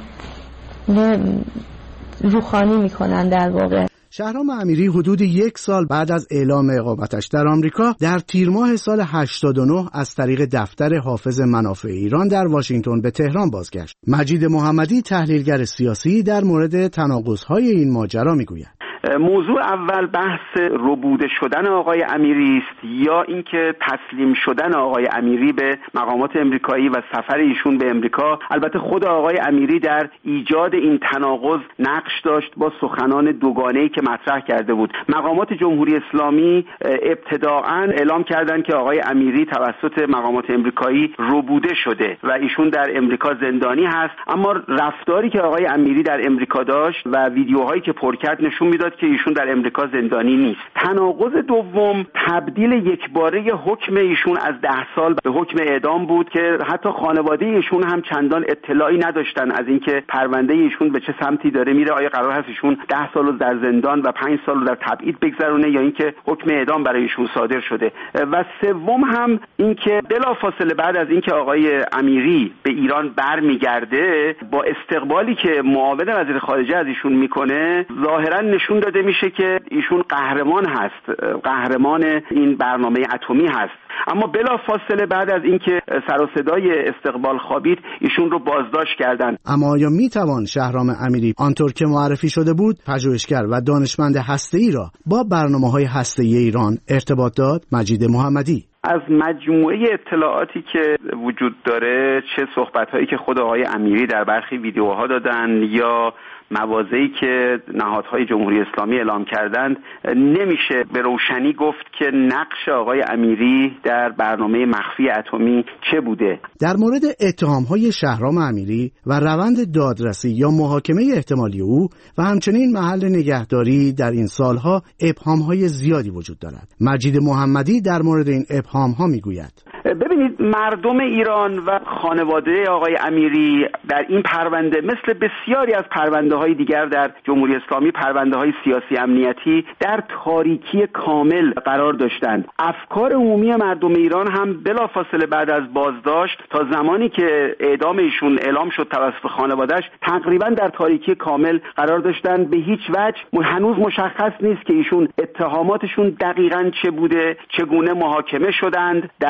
روخانی میکنن. در واقع شهرام امیری حدود یک سال بعد از اعلام اقامتش در آمریکا در تیر ماه سال هشتاد و نه از طریق دفتر حافظ منافع ایران در واشنگتن به تهران بازگشت. مجید محمدی، تحلیلگر سیاسی، در مورد تناقض‌های این ماجرا میگوید. موضوع اول بحث ربوده شدن آقای امیری است یا اینکه تسلیم شدن آقای امیری به مقامات امریکایی و سفر ایشون به امریکا. البته خود آقای امیری در ایجاد این تناقض نقش داشت با سخنان دوگانه‌ای که مطرح کرده بود. مقامات جمهوری اسلامی ابتداعاً اعلام کردند که آقای امیری توسط مقامات امریکایی ربوده شده و ایشون در امریکا زندانی هست، اما رفتاری که آقای امیری در امریکا داشت و ویدیوهایی که پر کرد نشون میداد که ایشون در امریکا زندانی نیست. تناقض دوم تبدیل یکباره حکم ایشون از ده سال به حکم اعدام بود که حتی خانواده ایشون هم چندان اطلاعی نداشتن از اینکه پرونده ایشون به چه سمتی داره میره. آیا قرار هست ایشون ده سال رو در زندان و پنج سال رو در تبعید بگذرونه یا اینکه حکم اعدام برای ایشون صادر شده. و سوم هم اینکه بلافاصله بعد از اینکه آقای امیری به ایران برمیگرده با استقبالی که معاون وزیر خارجه از ایشون میکنه ظاهرا نشون داده میشه که ایشون قهرمان هست، قهرمان این برنامه اتمی هست. اما بلافاصله بعد از اینکه سر و صدای استقبال خوابید ایشون رو بازداشت کردن. اما آیا میتوان شهرام امیری آنطور که معرفی شده بود پژوهشگر و دانشمند هسته‌ای را با برنامه‌های هسته‌ای ایران ارتباط داد؟ مجید محمدی: از مجموعه اطلاعاتی که وجود داره، چه صحبت‌هایی که خود آقای امیری در برخی ویدیوها دادن یا مواضعی که نهادهای جمهوری اسلامی اعلام کردند، نمیشه به روشنی گفت که نقش آقای امیری در برنامه مخفی اتمی چه بوده. در مورد اتهام‌های شهرام امیری و روند دادرسی یا محاکمه احتمالی او و همچنین محل نگهداری در این سالها ابهام‌های زیادی وجود دارد. مجید محمدی در مورد این ابهام‌ها میگوید: ببینید، مردم ایران و خانواده آقای امیری در این پرونده مثل بسیاری از پرونده‌های دیگر در جمهوری اسلامی، پرونده‌های سیاسی امنیتی، در تاریکی کامل قرار داشتند. افکار عمومی مردم ایران هم بلافاصله بعد از بازداشت تا زمانی که اعدام ایشون اعلام شد توسط خانواده‌اش تقریبا در تاریکی کامل قرار داشتند. به هیچ وجه هنوز مشخص نیست که ایشون اتهاماتشون دقیقاً چه بوده، چگونه محاکمه شدند، در محاکمه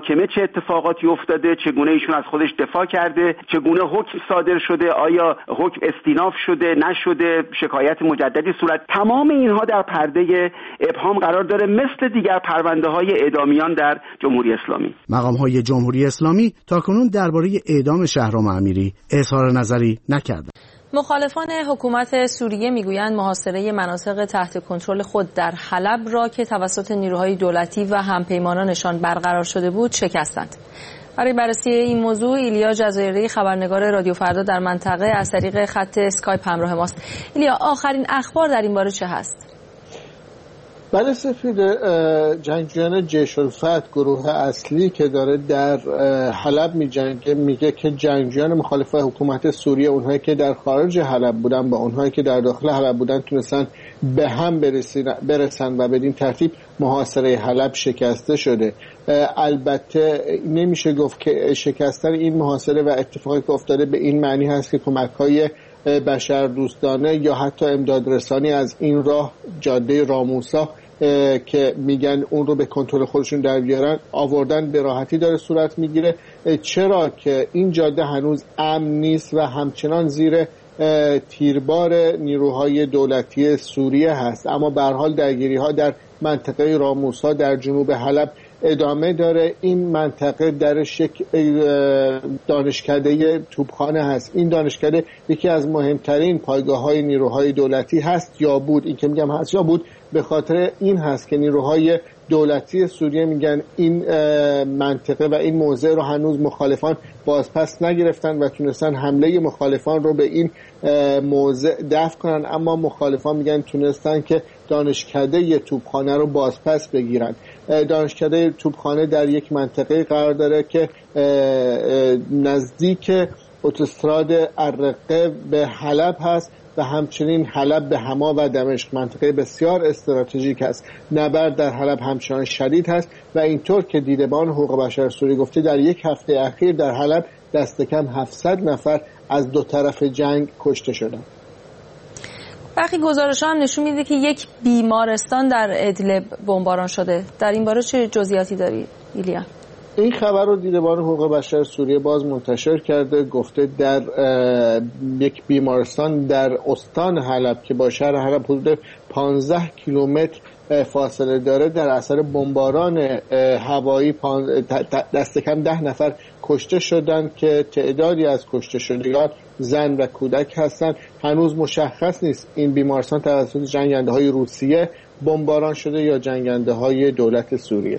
محاکمه چه اتفاقاتی افتاده، چگونه ایشون از خودش دفاع کرده، چگونه حکم صادر شده، آیا حکم استیناف شده نشده، شکایت مجددی صورت، تمام اینها در پرده ابهام قرار داره، مثل دیگر پرونده های اعدامیان در جمهوری اسلامی. مقام های جمهوری اسلامی تاکنون درباره اعدام شهرام امیری اظهار نظری نکردند. مخالفان حکومت سوریه میگویند محاصره مناطق تحت کنترل خود در حلب را که توسط نیروهای دولتی و همپیمانانشان برقرار شده بود شکستند. برای بررسی این موضوع ایلیا جزایری خبرنگار رادیو فردا در منطقه از طریق خط اسکایپ همراه ماست. ایلیا، آخرین اخبار در این باره چه هست؟ بله سفید، جنگجویان جیش الفتح گروه اصلی که داره در حلب می جنگه میگه که جنگجویان مخالف حکومت سوریه، اونهایی که در خارج حلب بودن با اونهایی که در داخل حلب بودن، تونستن به هم برسن و بدین ترتیب محاصره حلب شکسته شده. البته نمیشه گفت که شکستن این محاصره و اتفاقی که افتاده به این معنی هست که کمک‌های بشر دوستانه یا حتی امدادرسانی از این راه، جاده راموسا که میگن اون رو به کنترل خودشون در بیارن، آوردن به راحتی داره صورت میگیره. چرا که این جاده هنوز امن نیست و همچنان زیر تیربار نیروهای دولتی سوریه هست. اما به هر حال درگیری‌ها در منطقه راموسا در جنوب حلب ادامه داره. این منطقه درش یک دانشکده توپخانه هست. این دانشکده یکی از مهمترین پایگاه‌های نیروهای دولتی هست یا بود. این که میگم هست یا بود به خاطر این هست که نیروهای دولتی سوریه میگن این منطقه و این موضع رو هنوز مخالفان بازپس نگرفتن و تونستن حمله مخالفان رو به این موضع دفع کنن، اما مخالفان میگن تونستن که دانشکده توپخانه رو بازپس بگیرن. دانشکده توپخانه در یک منطقه قرار داره که نزدیک اتوستراد الرقه به حلب هست و همچنین حلب به حما و دمشق، منطقه بسیار استراتژیک است. نبرد در حلب همچنان شدید هست و اینطور که دیدبان حقوق بشر سوریه گفته در یک هفته اخیر در حلب دست کم هفتصد نفر از دو طرف جنگ کشته شدند. برخی گزارش‌ها هم نشون میده که یک بیمارستان در ادلب بمباران شده. در این باره چه جزئیاتی داری ایلیا؟ این خبر رو دیدبان حقوق بشر سوریه باز منتشر کرده، گفته در یک بیمارستان در استان حلب که با شهر حلب حدود پانزده کیلومتر فاصله داره در اثر بمباران هوایی دست کم ده نفر کشته شدند که تعدادی از کشته شدگان زن و کودک هستند. هنوز مشخص نیست این بیمارستان توسط جنگنده های روسیه بمباران شده یا جنگنده های دولت سوریه.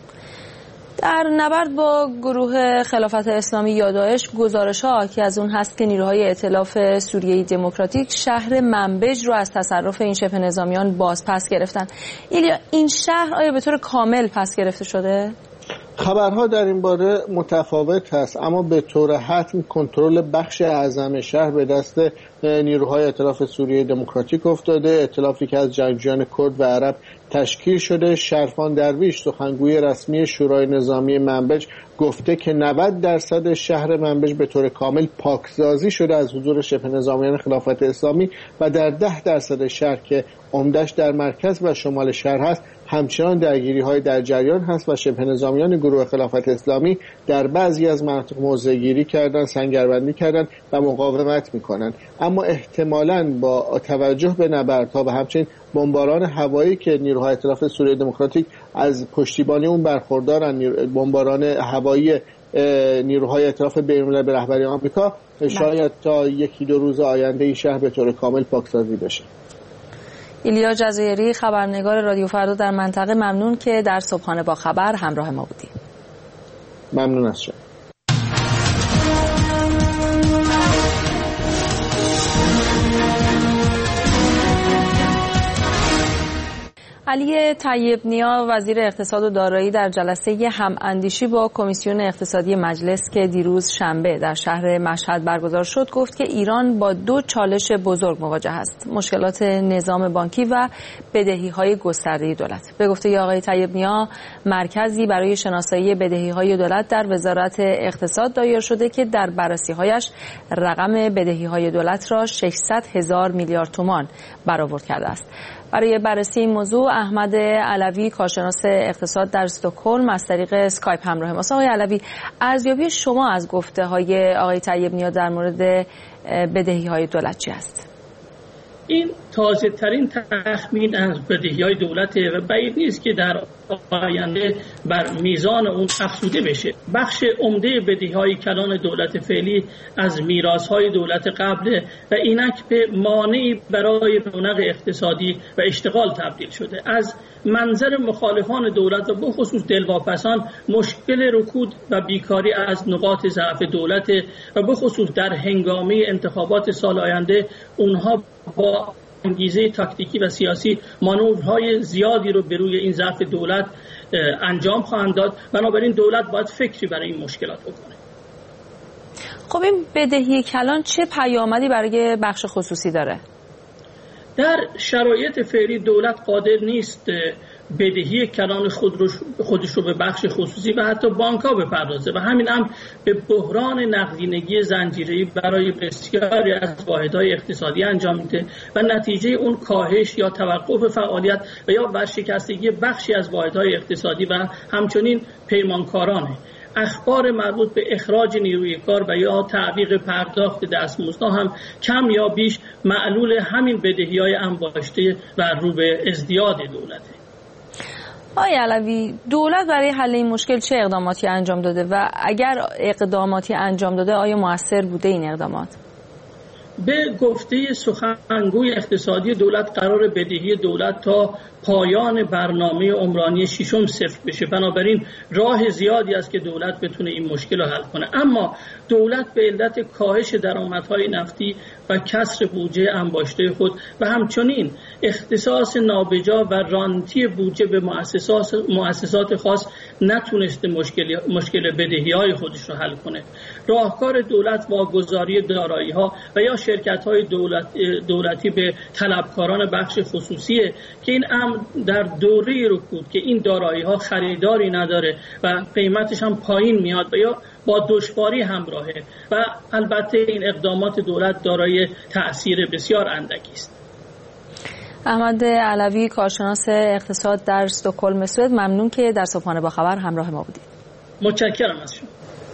در نبرد با گروه خلافت اسلامی یا داعش، گزارش‌ها که از اون هست که نیروهای ائتلاف سوریه دموکراتیک شهر منبج رو از تصرف این شبه نظامیان باز پس گرفتن. ایلیا، این شهر آیا به طور کامل پس گرفته شده؟ خبرها در این باره متفاوت هست، اما به طور حتم کنترل بخش اعظم شهر به دست نیروهای ائتلاف سوریه دموکراتیک افتاده. ائتلافی که از جنگجویان کرد و عرب تشکیل شده. شرفان درویش سخنگوی رسمی شورای نظامی منبج گفته که نود درصد شهر منبج به طور کامل پاکسازی شده از حضور شبه نظامیان خلافت اسلامی و در ده درصد شهر که عمدش در مرکز و شمال شهر هست همچنان درگیری های در جریان هست و شبه نظامیان گروه خلافت اسلامی در بعضی از مناطق موضع گیری کردن، سنگربندی کردن و مقاومت میکنن. اما احتمالاً با توجه به نبردها و همچنین بمباران هوایی که نیروهای ائتلاف سوریه دموکراتیک از پشتیبانی اون برخوردارن، بمباران هوایی نیروهای ائتلاف بین‌المللی به رهبری آمریکا، شاید تا یکی دو روز آینده این شهر به طور کامل پاکسازی بشه. ایلیا جزایری خبرنگار رادیو فردا در منطقه، ممنون که در صبحانه با خبر همراه ما بودید. ممنون از شما. علی طیب نیا وزیر اقتصاد و دارایی در جلسه هم‌اندیشی با کمیسیون اقتصادی مجلس که دیروز شنبه در شهر مشهد برگزار شد گفت که ایران با دو چالش بزرگ مواجه است: مشکلات نظام بانکی و بدهی‌های گسترده دولت. به گفته آقای طیب نیا، مرکزی برای شناسایی بدهی‌های دولت در وزارت اقتصاد دایر شده که در بررسی‌هایش رقم بدهی‌های دولت را ششصد هزار میلیارد تومان برآورد کرده است. برای بررسی این موضوع احمد علوی کارشناس اقتصاد در استکهلم از طریق اسکایپ همراه ماست. آقای علوی، ارزیابی شما از گفته‌های آقای طیب نیا در مورد بدهی‌های دولت چی است؟ این تازه ترین تخمین از بدهی‌های دولته و بعید نیست که در آینده بر میزان اون افزوده بشه. بخش عمده بدهی‌های کلان دولت فعلی از میراث‌های دولت قبل و اینک به مانعی برای رونق اقتصادی و اشتغال تبدیل شده. از منظر مخالفان دولت و به خصوص دلواپسان مشکل رکود و بیکاری از نقاط ضعف دولت و به خصوص در هنگامه انتخابات سال آینده اونها با انگیزه تاکتیکی و سیاسی مانورهای زیادی رو به روی این ضعف دولت انجام خواهند داد. بنابراین دولت باید فکری برای این مشکلات بکنه. خب این بدهی کلان چه پیامدی برای بخش خصوصی داره؟ در شرایط فعلی دولت قادر نیست بدهی کلان خود رو خودش رو به بخش خصوصی و حتی بانک‌ها بپردازه و همین هم به بحران نقدینگی زنجیره‌ای برای بسیاری از واحدهای اقتصادی انجام میده و نتیجه اون کاهش یا توقف فعالیت و یا ورشکستگی بخشی از واحدهای اقتصادی و همچنین پیمانکارانه. اخبار مربوط به اخراج نیروی کار و یا تعویق پرداخت دستمزدها هم کم یا بیش معلول همین بدهی‌های انباشته و رو به ازدیاد دولته. آقای علوی، دولت برای حل این مشکل چه اقداماتی انجام داده و اگر اقداماتی انجام داده آیا مؤثر بوده این اقدامات؟ به گفته سخنگوی اقتصادی دولت قرار بدهی دولت تا پایان برنامه عمرانی ششم صفر بشه. بنابراین راه زیادی است که دولت بتونه این مشکل رو حل کنه. اما دولت به علت کاهش درآمدهای نفتی و کسر بودجه انباشته خود و همچنین اختصاص نابجا و رانتی بودجه به مؤسسات مؤسسات خاص نتونسته مشکل مشکل بدهی‌های خودش رو حل کنه. راهکار دولت واگذاری دارایی‌ها و یا شرکت‌های دولت دولتی به طلبکاران بخش خصوصیه که این امر در دوره رکود که این دارایی‌ها خریداری نداره و قیمتش هم پایین میاد و یا با دشواری همراهه و البته این اقدامات دولت دارای تأثیر بسیار اندکی است. احمد علوی کارشناس اقتصاد در استکهلم سوئد، ممنون که در صبحانه با خبر همراه ما بودید. متشکرم از شما.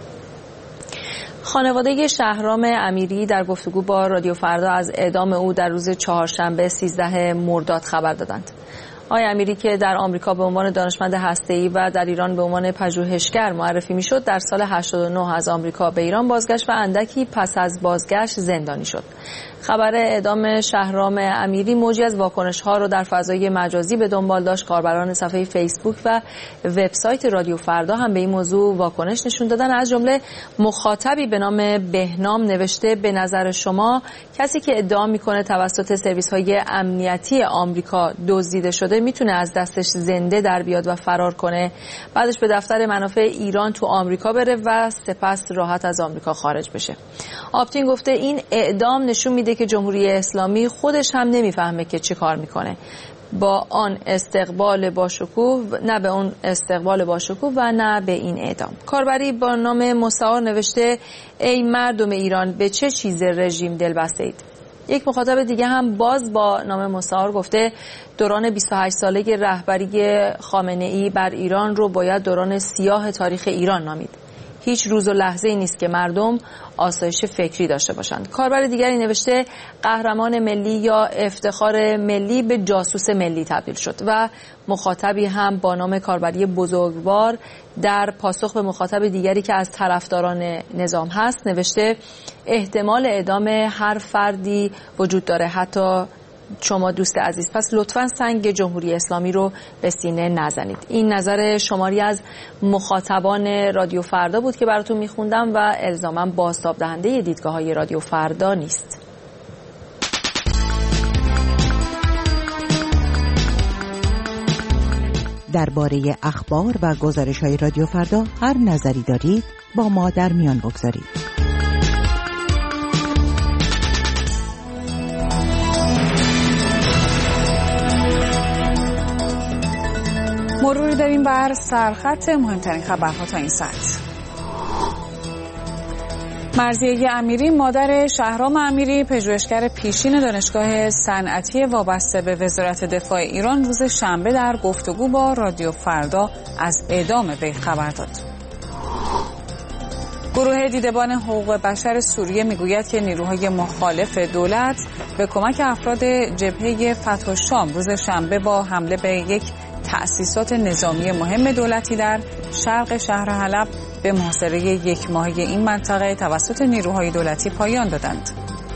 خانواده شهرام امیری در گفتگو با رادیو فردا از اعدام او در روز چهارشنبه سیزده مرداد خبر دادند. آقای امیری که در آمریکا به عنوان دانشمند هسته‌ای و در ایران به عنوان پژوهشگر معرفی میشد، در سال هشتاد و نه از آمریکا به ایران بازگشت و اندکی پس از بازگشت زندانی شد. خبر اعدام شهرام امیری موجی از واکنش‌ها را در فضای مجازی به دنبال داشت. کاربران صفحه فیسبوک و وبسایت رادیو فردا هم به این موضوع واکنش نشون دادن. از جمله مخاطبی به نام بهنام نوشته: به نظر شما کسی که ادعا میکنه توسط سرویس‌های امنیتی آمریکا دزدیده شده میتونه از دستش زنده در بیاد و فرار کنه، بعدش به دفتر منافع ایران تو آمریکا بره و سپس راحت از آمریکا خارج بشه؟ آپتین گفته این اعدام نشون میده که جمهوری اسلامی خودش هم نمیفهمه که چه کار میکنه. با آن استقبال با شکوه، نه به اون استقبال با شکوه و نه به این اعدام. کاربری با نام مستعار نوشته: ای مردم ایران، به چه چیز رژیم دل بسته اید؟ یک مخاطب دیگه هم باز با نام مستعار گفته: دوران بیست و هشت ساله رهبری خامنه‌ای بر ایران رو باید دوران سیاه تاریخ ایران نامید. هیچ روز و لحظه ای نیست که مردم آسایش فکری داشته باشند. کاربر دیگری نوشته: قهرمان ملی یا افتخار ملی به جاسوس ملی تبدیل شد. و مخاطبی هم با نام کاربری بزرگوار در پاسخ به مخاطب دیگری که از طرفداران نظام هست نوشته: احتمال اعدام هر فردی وجود داره، حتی شما دوست عزیز، پس لطفاً سنگ جمهوری اسلامی رو به سینه نزنید. این نظر شماری از مخاطبان رادیو فردا بود که براتون میخوندم و الزاماً بازتاب دهنده دیدگاه‌های رادیو فردا نیست. درباره اخبار و گزارش‌های رادیو فردا هر نظری دارید با ما در میان بگذارید. مروری داریم بر سرخط مهمترین خبرها تا این ساعت. مرضیه امیری مادر شهرام امیری پژوهشگر پیشین دانشگاه صنعتی وابسته به وزارت دفاع ایران روز شنبه در گفتگو با رادیو فردا از اعدام وی خبر داد. گروه دیدبان حقوق بشر سوریه میگوید که نیروهای مخالف دولت به کمک افراد جبهه فتح الشام روز شنبه با حمله به یک تأسیسات نظامی مهم دولتی در شرق شهر حلب به محاصره یک ماهه این منطقه توسط نیروهای دولتی پایان دادند.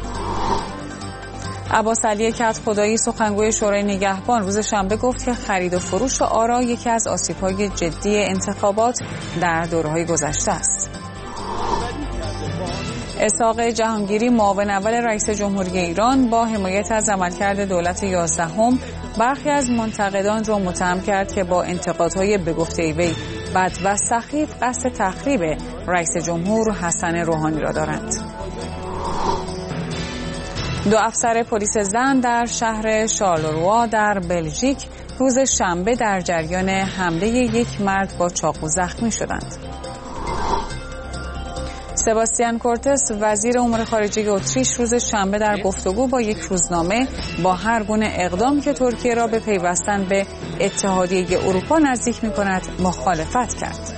عباس علی کدخدایی سخنگوی شورای نگهبان روز شنبه گفت که خرید و فروش آرا یکی از آسیب‌های جدی انتخابات در دوره‌های گذشته است. اسحاق جهانگیری معاون اول رئیس جمهوری ایران با حمایت از عملکرد دولت یازدهم برخی از منتقدان را متهم کرد که با انتقادهای به گفته وی بد و سخیف قصد تخریب رئیس جمهور حسن روحانی را دارند. دو افسر پلیس زن در شهر شارلروا در بلژیک روز شنبه در جریان حمله یک مرد با چاقو زخمی شدند. سباستیان کورتس وزیر امور خارجه اتریش روز شنبه در گفتگو با یک روزنامه با هر گونه اقدام که ترکیه را به پیوستن به اتحادیه اروپا نزدیک می‌کند مخالفت کرد.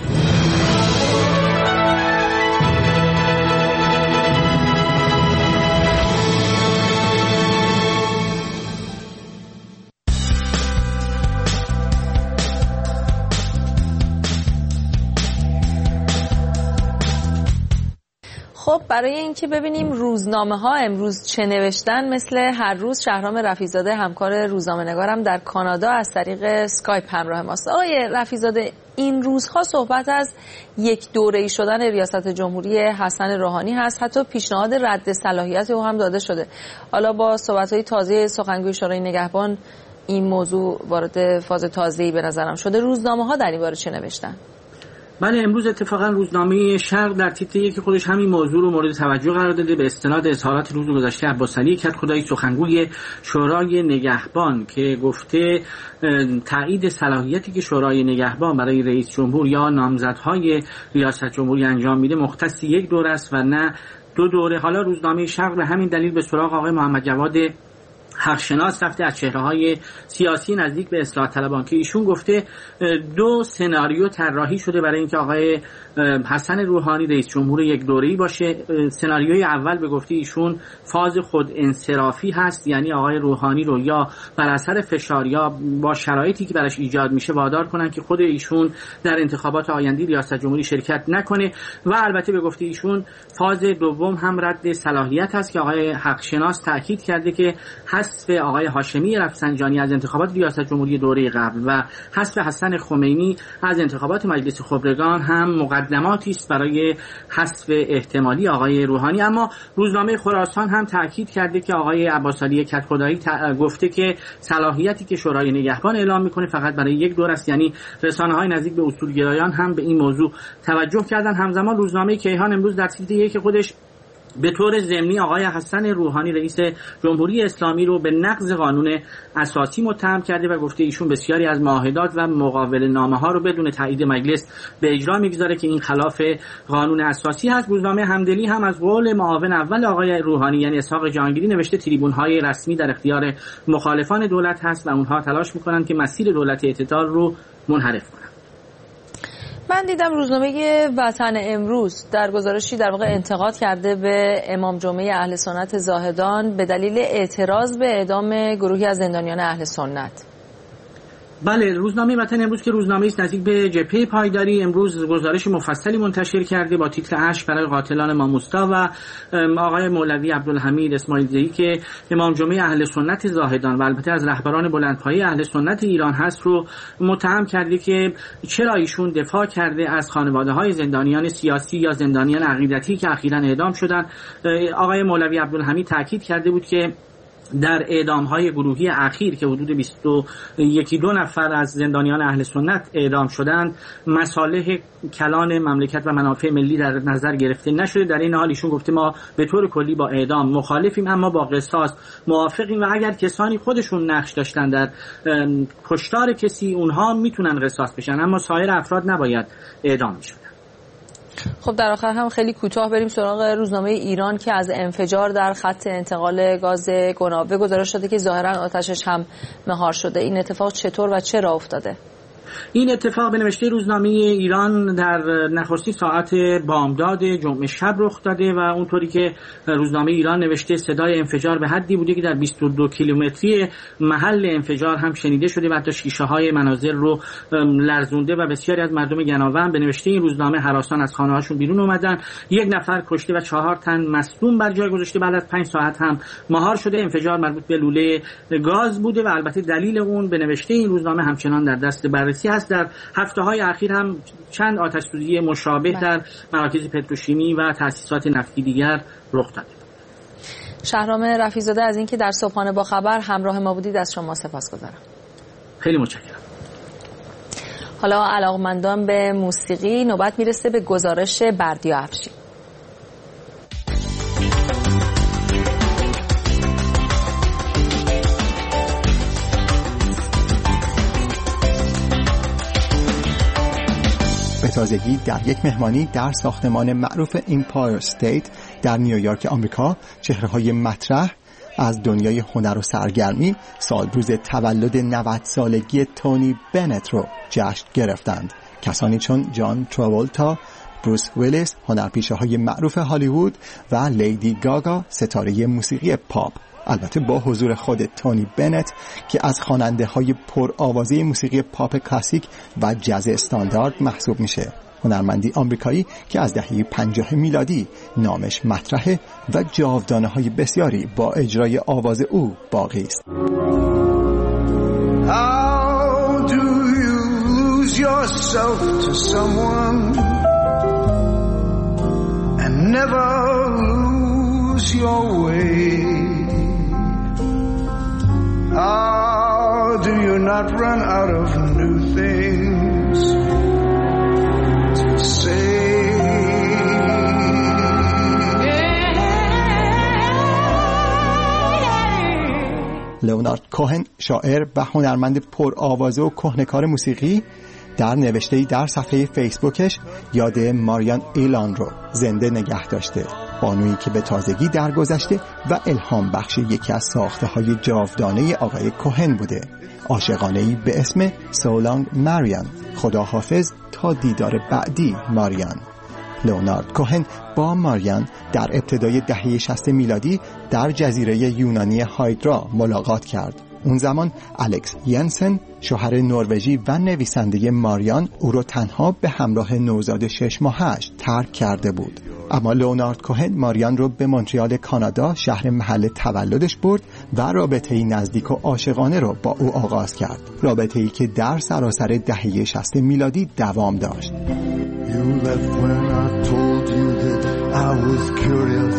خب برای اینکه ببینیم روزنامه ها امروز چه نوشتن، مثل هر روز شهرام رفیع‌زاده همکار روزنامه‌نگارم در کانادا از طریق اسکایپ همراه ماست. آقای رفیع‌زاده، این روزها صحبت از یک دوره‌ای شدن ریاست جمهوری حسن روحانی هست، حتی پیشنهاد رد صلاحیت او هم داده شده. حالا با صحبت‌های تازه سخنگوی شورای نگهبان این موضوع وارد فاز تازه‌ای به نظرم شده. روزنامه‌ها در این باره چه نوشتن؟ بله، امروز اتفاقا روزنامه شرق در تیتر یک خودش همین موضوع رو مورد توجه قرار داده به استناد اظهارات روز گذشته عباس علی کدخدایی سخنگوی شورای نگهبان که گفته تایید صلاحیتی که شورای نگهبان برای رئیس جمهور یا نامزدهای ریاست جمهوری انجام میده مختص یک دوره است و نه دو دوره. حالا روزنامه شرق به همین دلیل به سراغ آقای محمد جواد حقشناس رفته، از چهره‌های سیاسی نزدیک به اصلاح طلبان که ایشون گفته دو سناریو طراحی شده برای اینکه آقای حسن روحانی رئیس جمهور یک دوره‌ای باشه. سناریوی اول به گفته ایشون فاز خود انصرافی هست، یعنی آقای روحانی رو یا بر اثر فشار یا با شرایطی که براش ایجاد میشه وادار کنن که خود ایشون در انتخابات آینده ریاست جمهوری شرکت نکنه. و البته به گفته ایشون فاز دوم هم رد صلاحیت هست که آقای حقشناس تاکید کرده که حذف آقای هاشمی رفسنجانی از انتخابات ریاست جمهوری دوره قبل و حذف حسن خمینی از انتخابات مجلس خبرگان هم مقدماتی است برای حذف احتمالی آقای روحانی. اما روزنامه خراسان هم تاکید کرده که آقای عباس علی کدخدایی گفته که صلاحیتی که شورای نگهبان اعلام میکنه فقط برای یک دور است، یعنی رسانه‌های نزدیک به اصولگرایان هم به این موضوع توجه کردن. همزمان روزنامه کیهان امروز در تیتر که خودش به طور ضمنی آقای حسن روحانی رئیس جمهوری اسلامی رو به نقض قانون اساسی متهم کرده و گفته ایشون بسیاری از معاهدات و مقابله نامه ها رو بدون تایید مجلس به اجرا میگذاره که این خلاف قانون اساسی هست. روزنامه همدلی هم از قول معاون اول آقای روحانی یعنی اسحاق جهانگیری نوشته تریبون های رسمی در اختیار مخالفان دولت هست و اونها تلاش میکنن که مسیر دولت اعتدال رو منحرف کنن. من دیدم روزنامه وطن امروز در گزارشی در واقع انتقاد کرده به امام جمعه اهل سنت زاهدان به دلیل اعتراض به اعدام گروهی از زندانیان اهل سنت. بله، روزنامه وطن امروز که روزنامه است نزدیک به جبهه پایداری امروز گزارش مفصلی منتشر کرده با تیتر اشک برای قاتلان امام مصطفی و آقای مولوی عبدالحمید اسماعیل زئی که امام جمعه اهل سنت زاهدان و البته از رهبران بلندپایه اهل سنت ایران هست رو متهم کرده که چرا ایشون دفاع کرده از خانواده‌های زندانیان سیاسی یا زندانیان عقیدتی که اخیراً اعدام شدند. آقای مولوی عبدالحمید تاکید کرده بود که در اعدام‌های گروهی اخیر که حدود بیست و یک دو نفر از زندانیان اهل سنت اعدام شدند مصالح کلان مملکت و منافع ملی در نظر گرفته نشده. در این حال ایشون گفته ما به طور کلی با اعدام مخالفیم اما با قصاص موافقیم و اگر کسانی خودشون نقش داشتن در کشتار کسی اونها میتونن قصاص بشن اما سایر افراد نباید اعدام بشن. خب در آخر هم خیلی کوتاه بریم سراغ روزنامه ایران که از انفجار در خط انتقال گاز گنابه گزارش داده که ظاهرا آتشش هم مهار شده. این اتفاق چطور و چرا افتاده؟ این اتفاق به نوشته روزنامه ایران در نخستین ساعت بامداد جمعه شب رخ داده و اونطوری که روزنامه ایران نوشته صدای انفجار به حدی بوده که در بیست و دو کیلومتری محل انفجار هم شنیده شده و حتی شیشه های منازل رو لرزونده و بسیاری از مردم گناوه به نوشته این روزنامه هراسان از خانه هاشون بیرون اومدن. یک نفر کشته و چهار تن مصدوم بر جای گذاشته. بعد از پنج ساعت هم مهار شده. انفجار مربوط به لوله گاز بوده و البته دلیل اون به نوشته این روزنامه همچنان در دست بررسی هست. در هفته‌های اخیر هم چند آتش سوزی مشابه در مراکز پتروشیمی و تأسیسات نفتی دیگر رخ داده. شهرام رفیع‌زاده از اینکه در صبحانه با خبر همراه ما بودید از شما سپاسگزارم. خیلی متشکرم. حالا علاقمندان به موسیقی نوبت میرسه به گزارش بردیا افشین. به تازگی در یک مهمانی در ساختمان معروف ایمپایر استیت در نیویورک آمریکا چهره‌های مطرح از دنیای هنر و سرگرمی سالروز تولد نود سالگی تونی بنت رو جشن گرفتند. کسانی چون جان تراولتا، بروس ویلیس، هنرپیشه‌های معروف هالیوود و لیدی گاگا ستاره موسیقی پاپ، البته با حضور خود تونی بنت که از خواننده‌های پرآوازه موسیقی پاپ کلاسیک و جاز استاندارد محسوب میشه. هنرمندی آمریکایی که از دهه پنجاه میلادی نامش مطرحه و جاودانه‌های بسیاری با اجرای آواز او باقی است. How do you lose yourself to someone and never lose your way? How do you not run out of new things to say? لئونارد کوهن، شاعر و هنرمند پرآوازه و کهنه‌کار موسیقی، در نوشته‌ای در صفحه فیسبوکش یاد ماریان ایلان رو زنده نگه داشته. بانویی که به تازگی درگذشته و الهام بخش یکی از ساخته‌های جاودانه آقای کوهن بوده. عاشقانه‌ای به اسم So Long Marian، خداحافظ تا دیدار بعدی ماریان. لئونارد کوهن با ماریان در ابتدای دهه شصت میلادی در جزیره یونانی هایدرا ملاقات کرد. اون زمان الکس ینسن، شوهر نروژی و نویسنده ماریان، او رو تنها به همراه نوزاد شش ماهش ترک کرده بود. اما لئونارد کوهن ماریان رو به مونتریال کانادا، شهر محل تولدش، برد و رابطه‌ای نزدیک و عاشقانه رو با او آغاز کرد. رابطه‌ای که در سراسر دهه شصت میلادی دوام داشت. You left when I told you that I was curious.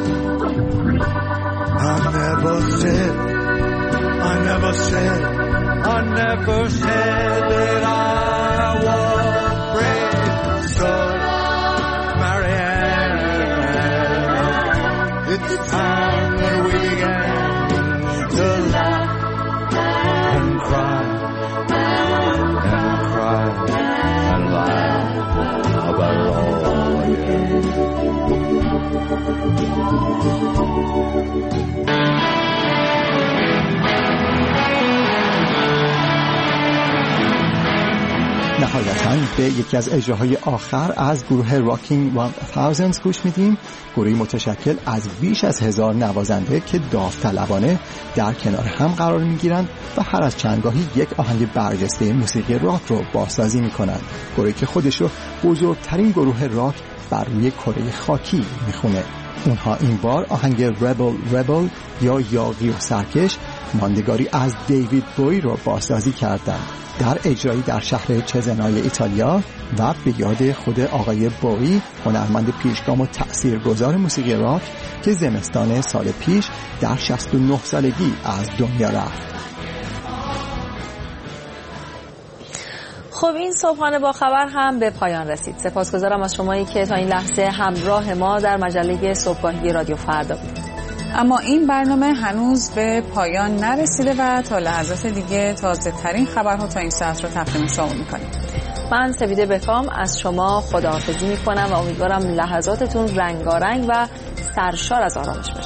I never said, I never said, I never said that I was brave. So, Marianne, it's time that we began to laugh and cry and cry and laugh about it all again. نهایتاً به یکی از اجراهای آخر از گروه راکینگ هزار گوش میدیم. گروهی متشکل از بیش از هزار نوازنده که داوطلبانه در کنار هم قرار میگیرند و هر از چندگاهی یک آهنگ برجسته موسیقی راک رو بازسازی میکنند. گروهی که خودش رو بزرگترین گروه راک بر روی کره خاکی میخونه. اونها این بار آهنگ ربل ربل یا یاغی و سرکش، ماندگاری از دیوید بوی رو بازسازی کردند در اجرایی در شهر چزنای ایتالیا و به یاد خود آقای بوی، هنرمند پیشگام و تأثیرگذار موسیقی راک که زمستان سال پیش در شصت و نه سالگی از دنیا رفت. خب این صبحانه با خبر هم به پایان رسید. سپاسگزارم از شمایی که تا این لحظه همراه ما در مجله صبحگاهی رادیو فردا بودید. اما این برنامه هنوز به پایان نرسیده و تا لحظات دیگه تازه ترین خبرها تا این ساعت رو تقدیم شما میکنیم. من سپیده بکام از شما خداحافظی میکنم و امیدوارم لحظاتتون رنگارنگ و سرشار از آرامش باشه.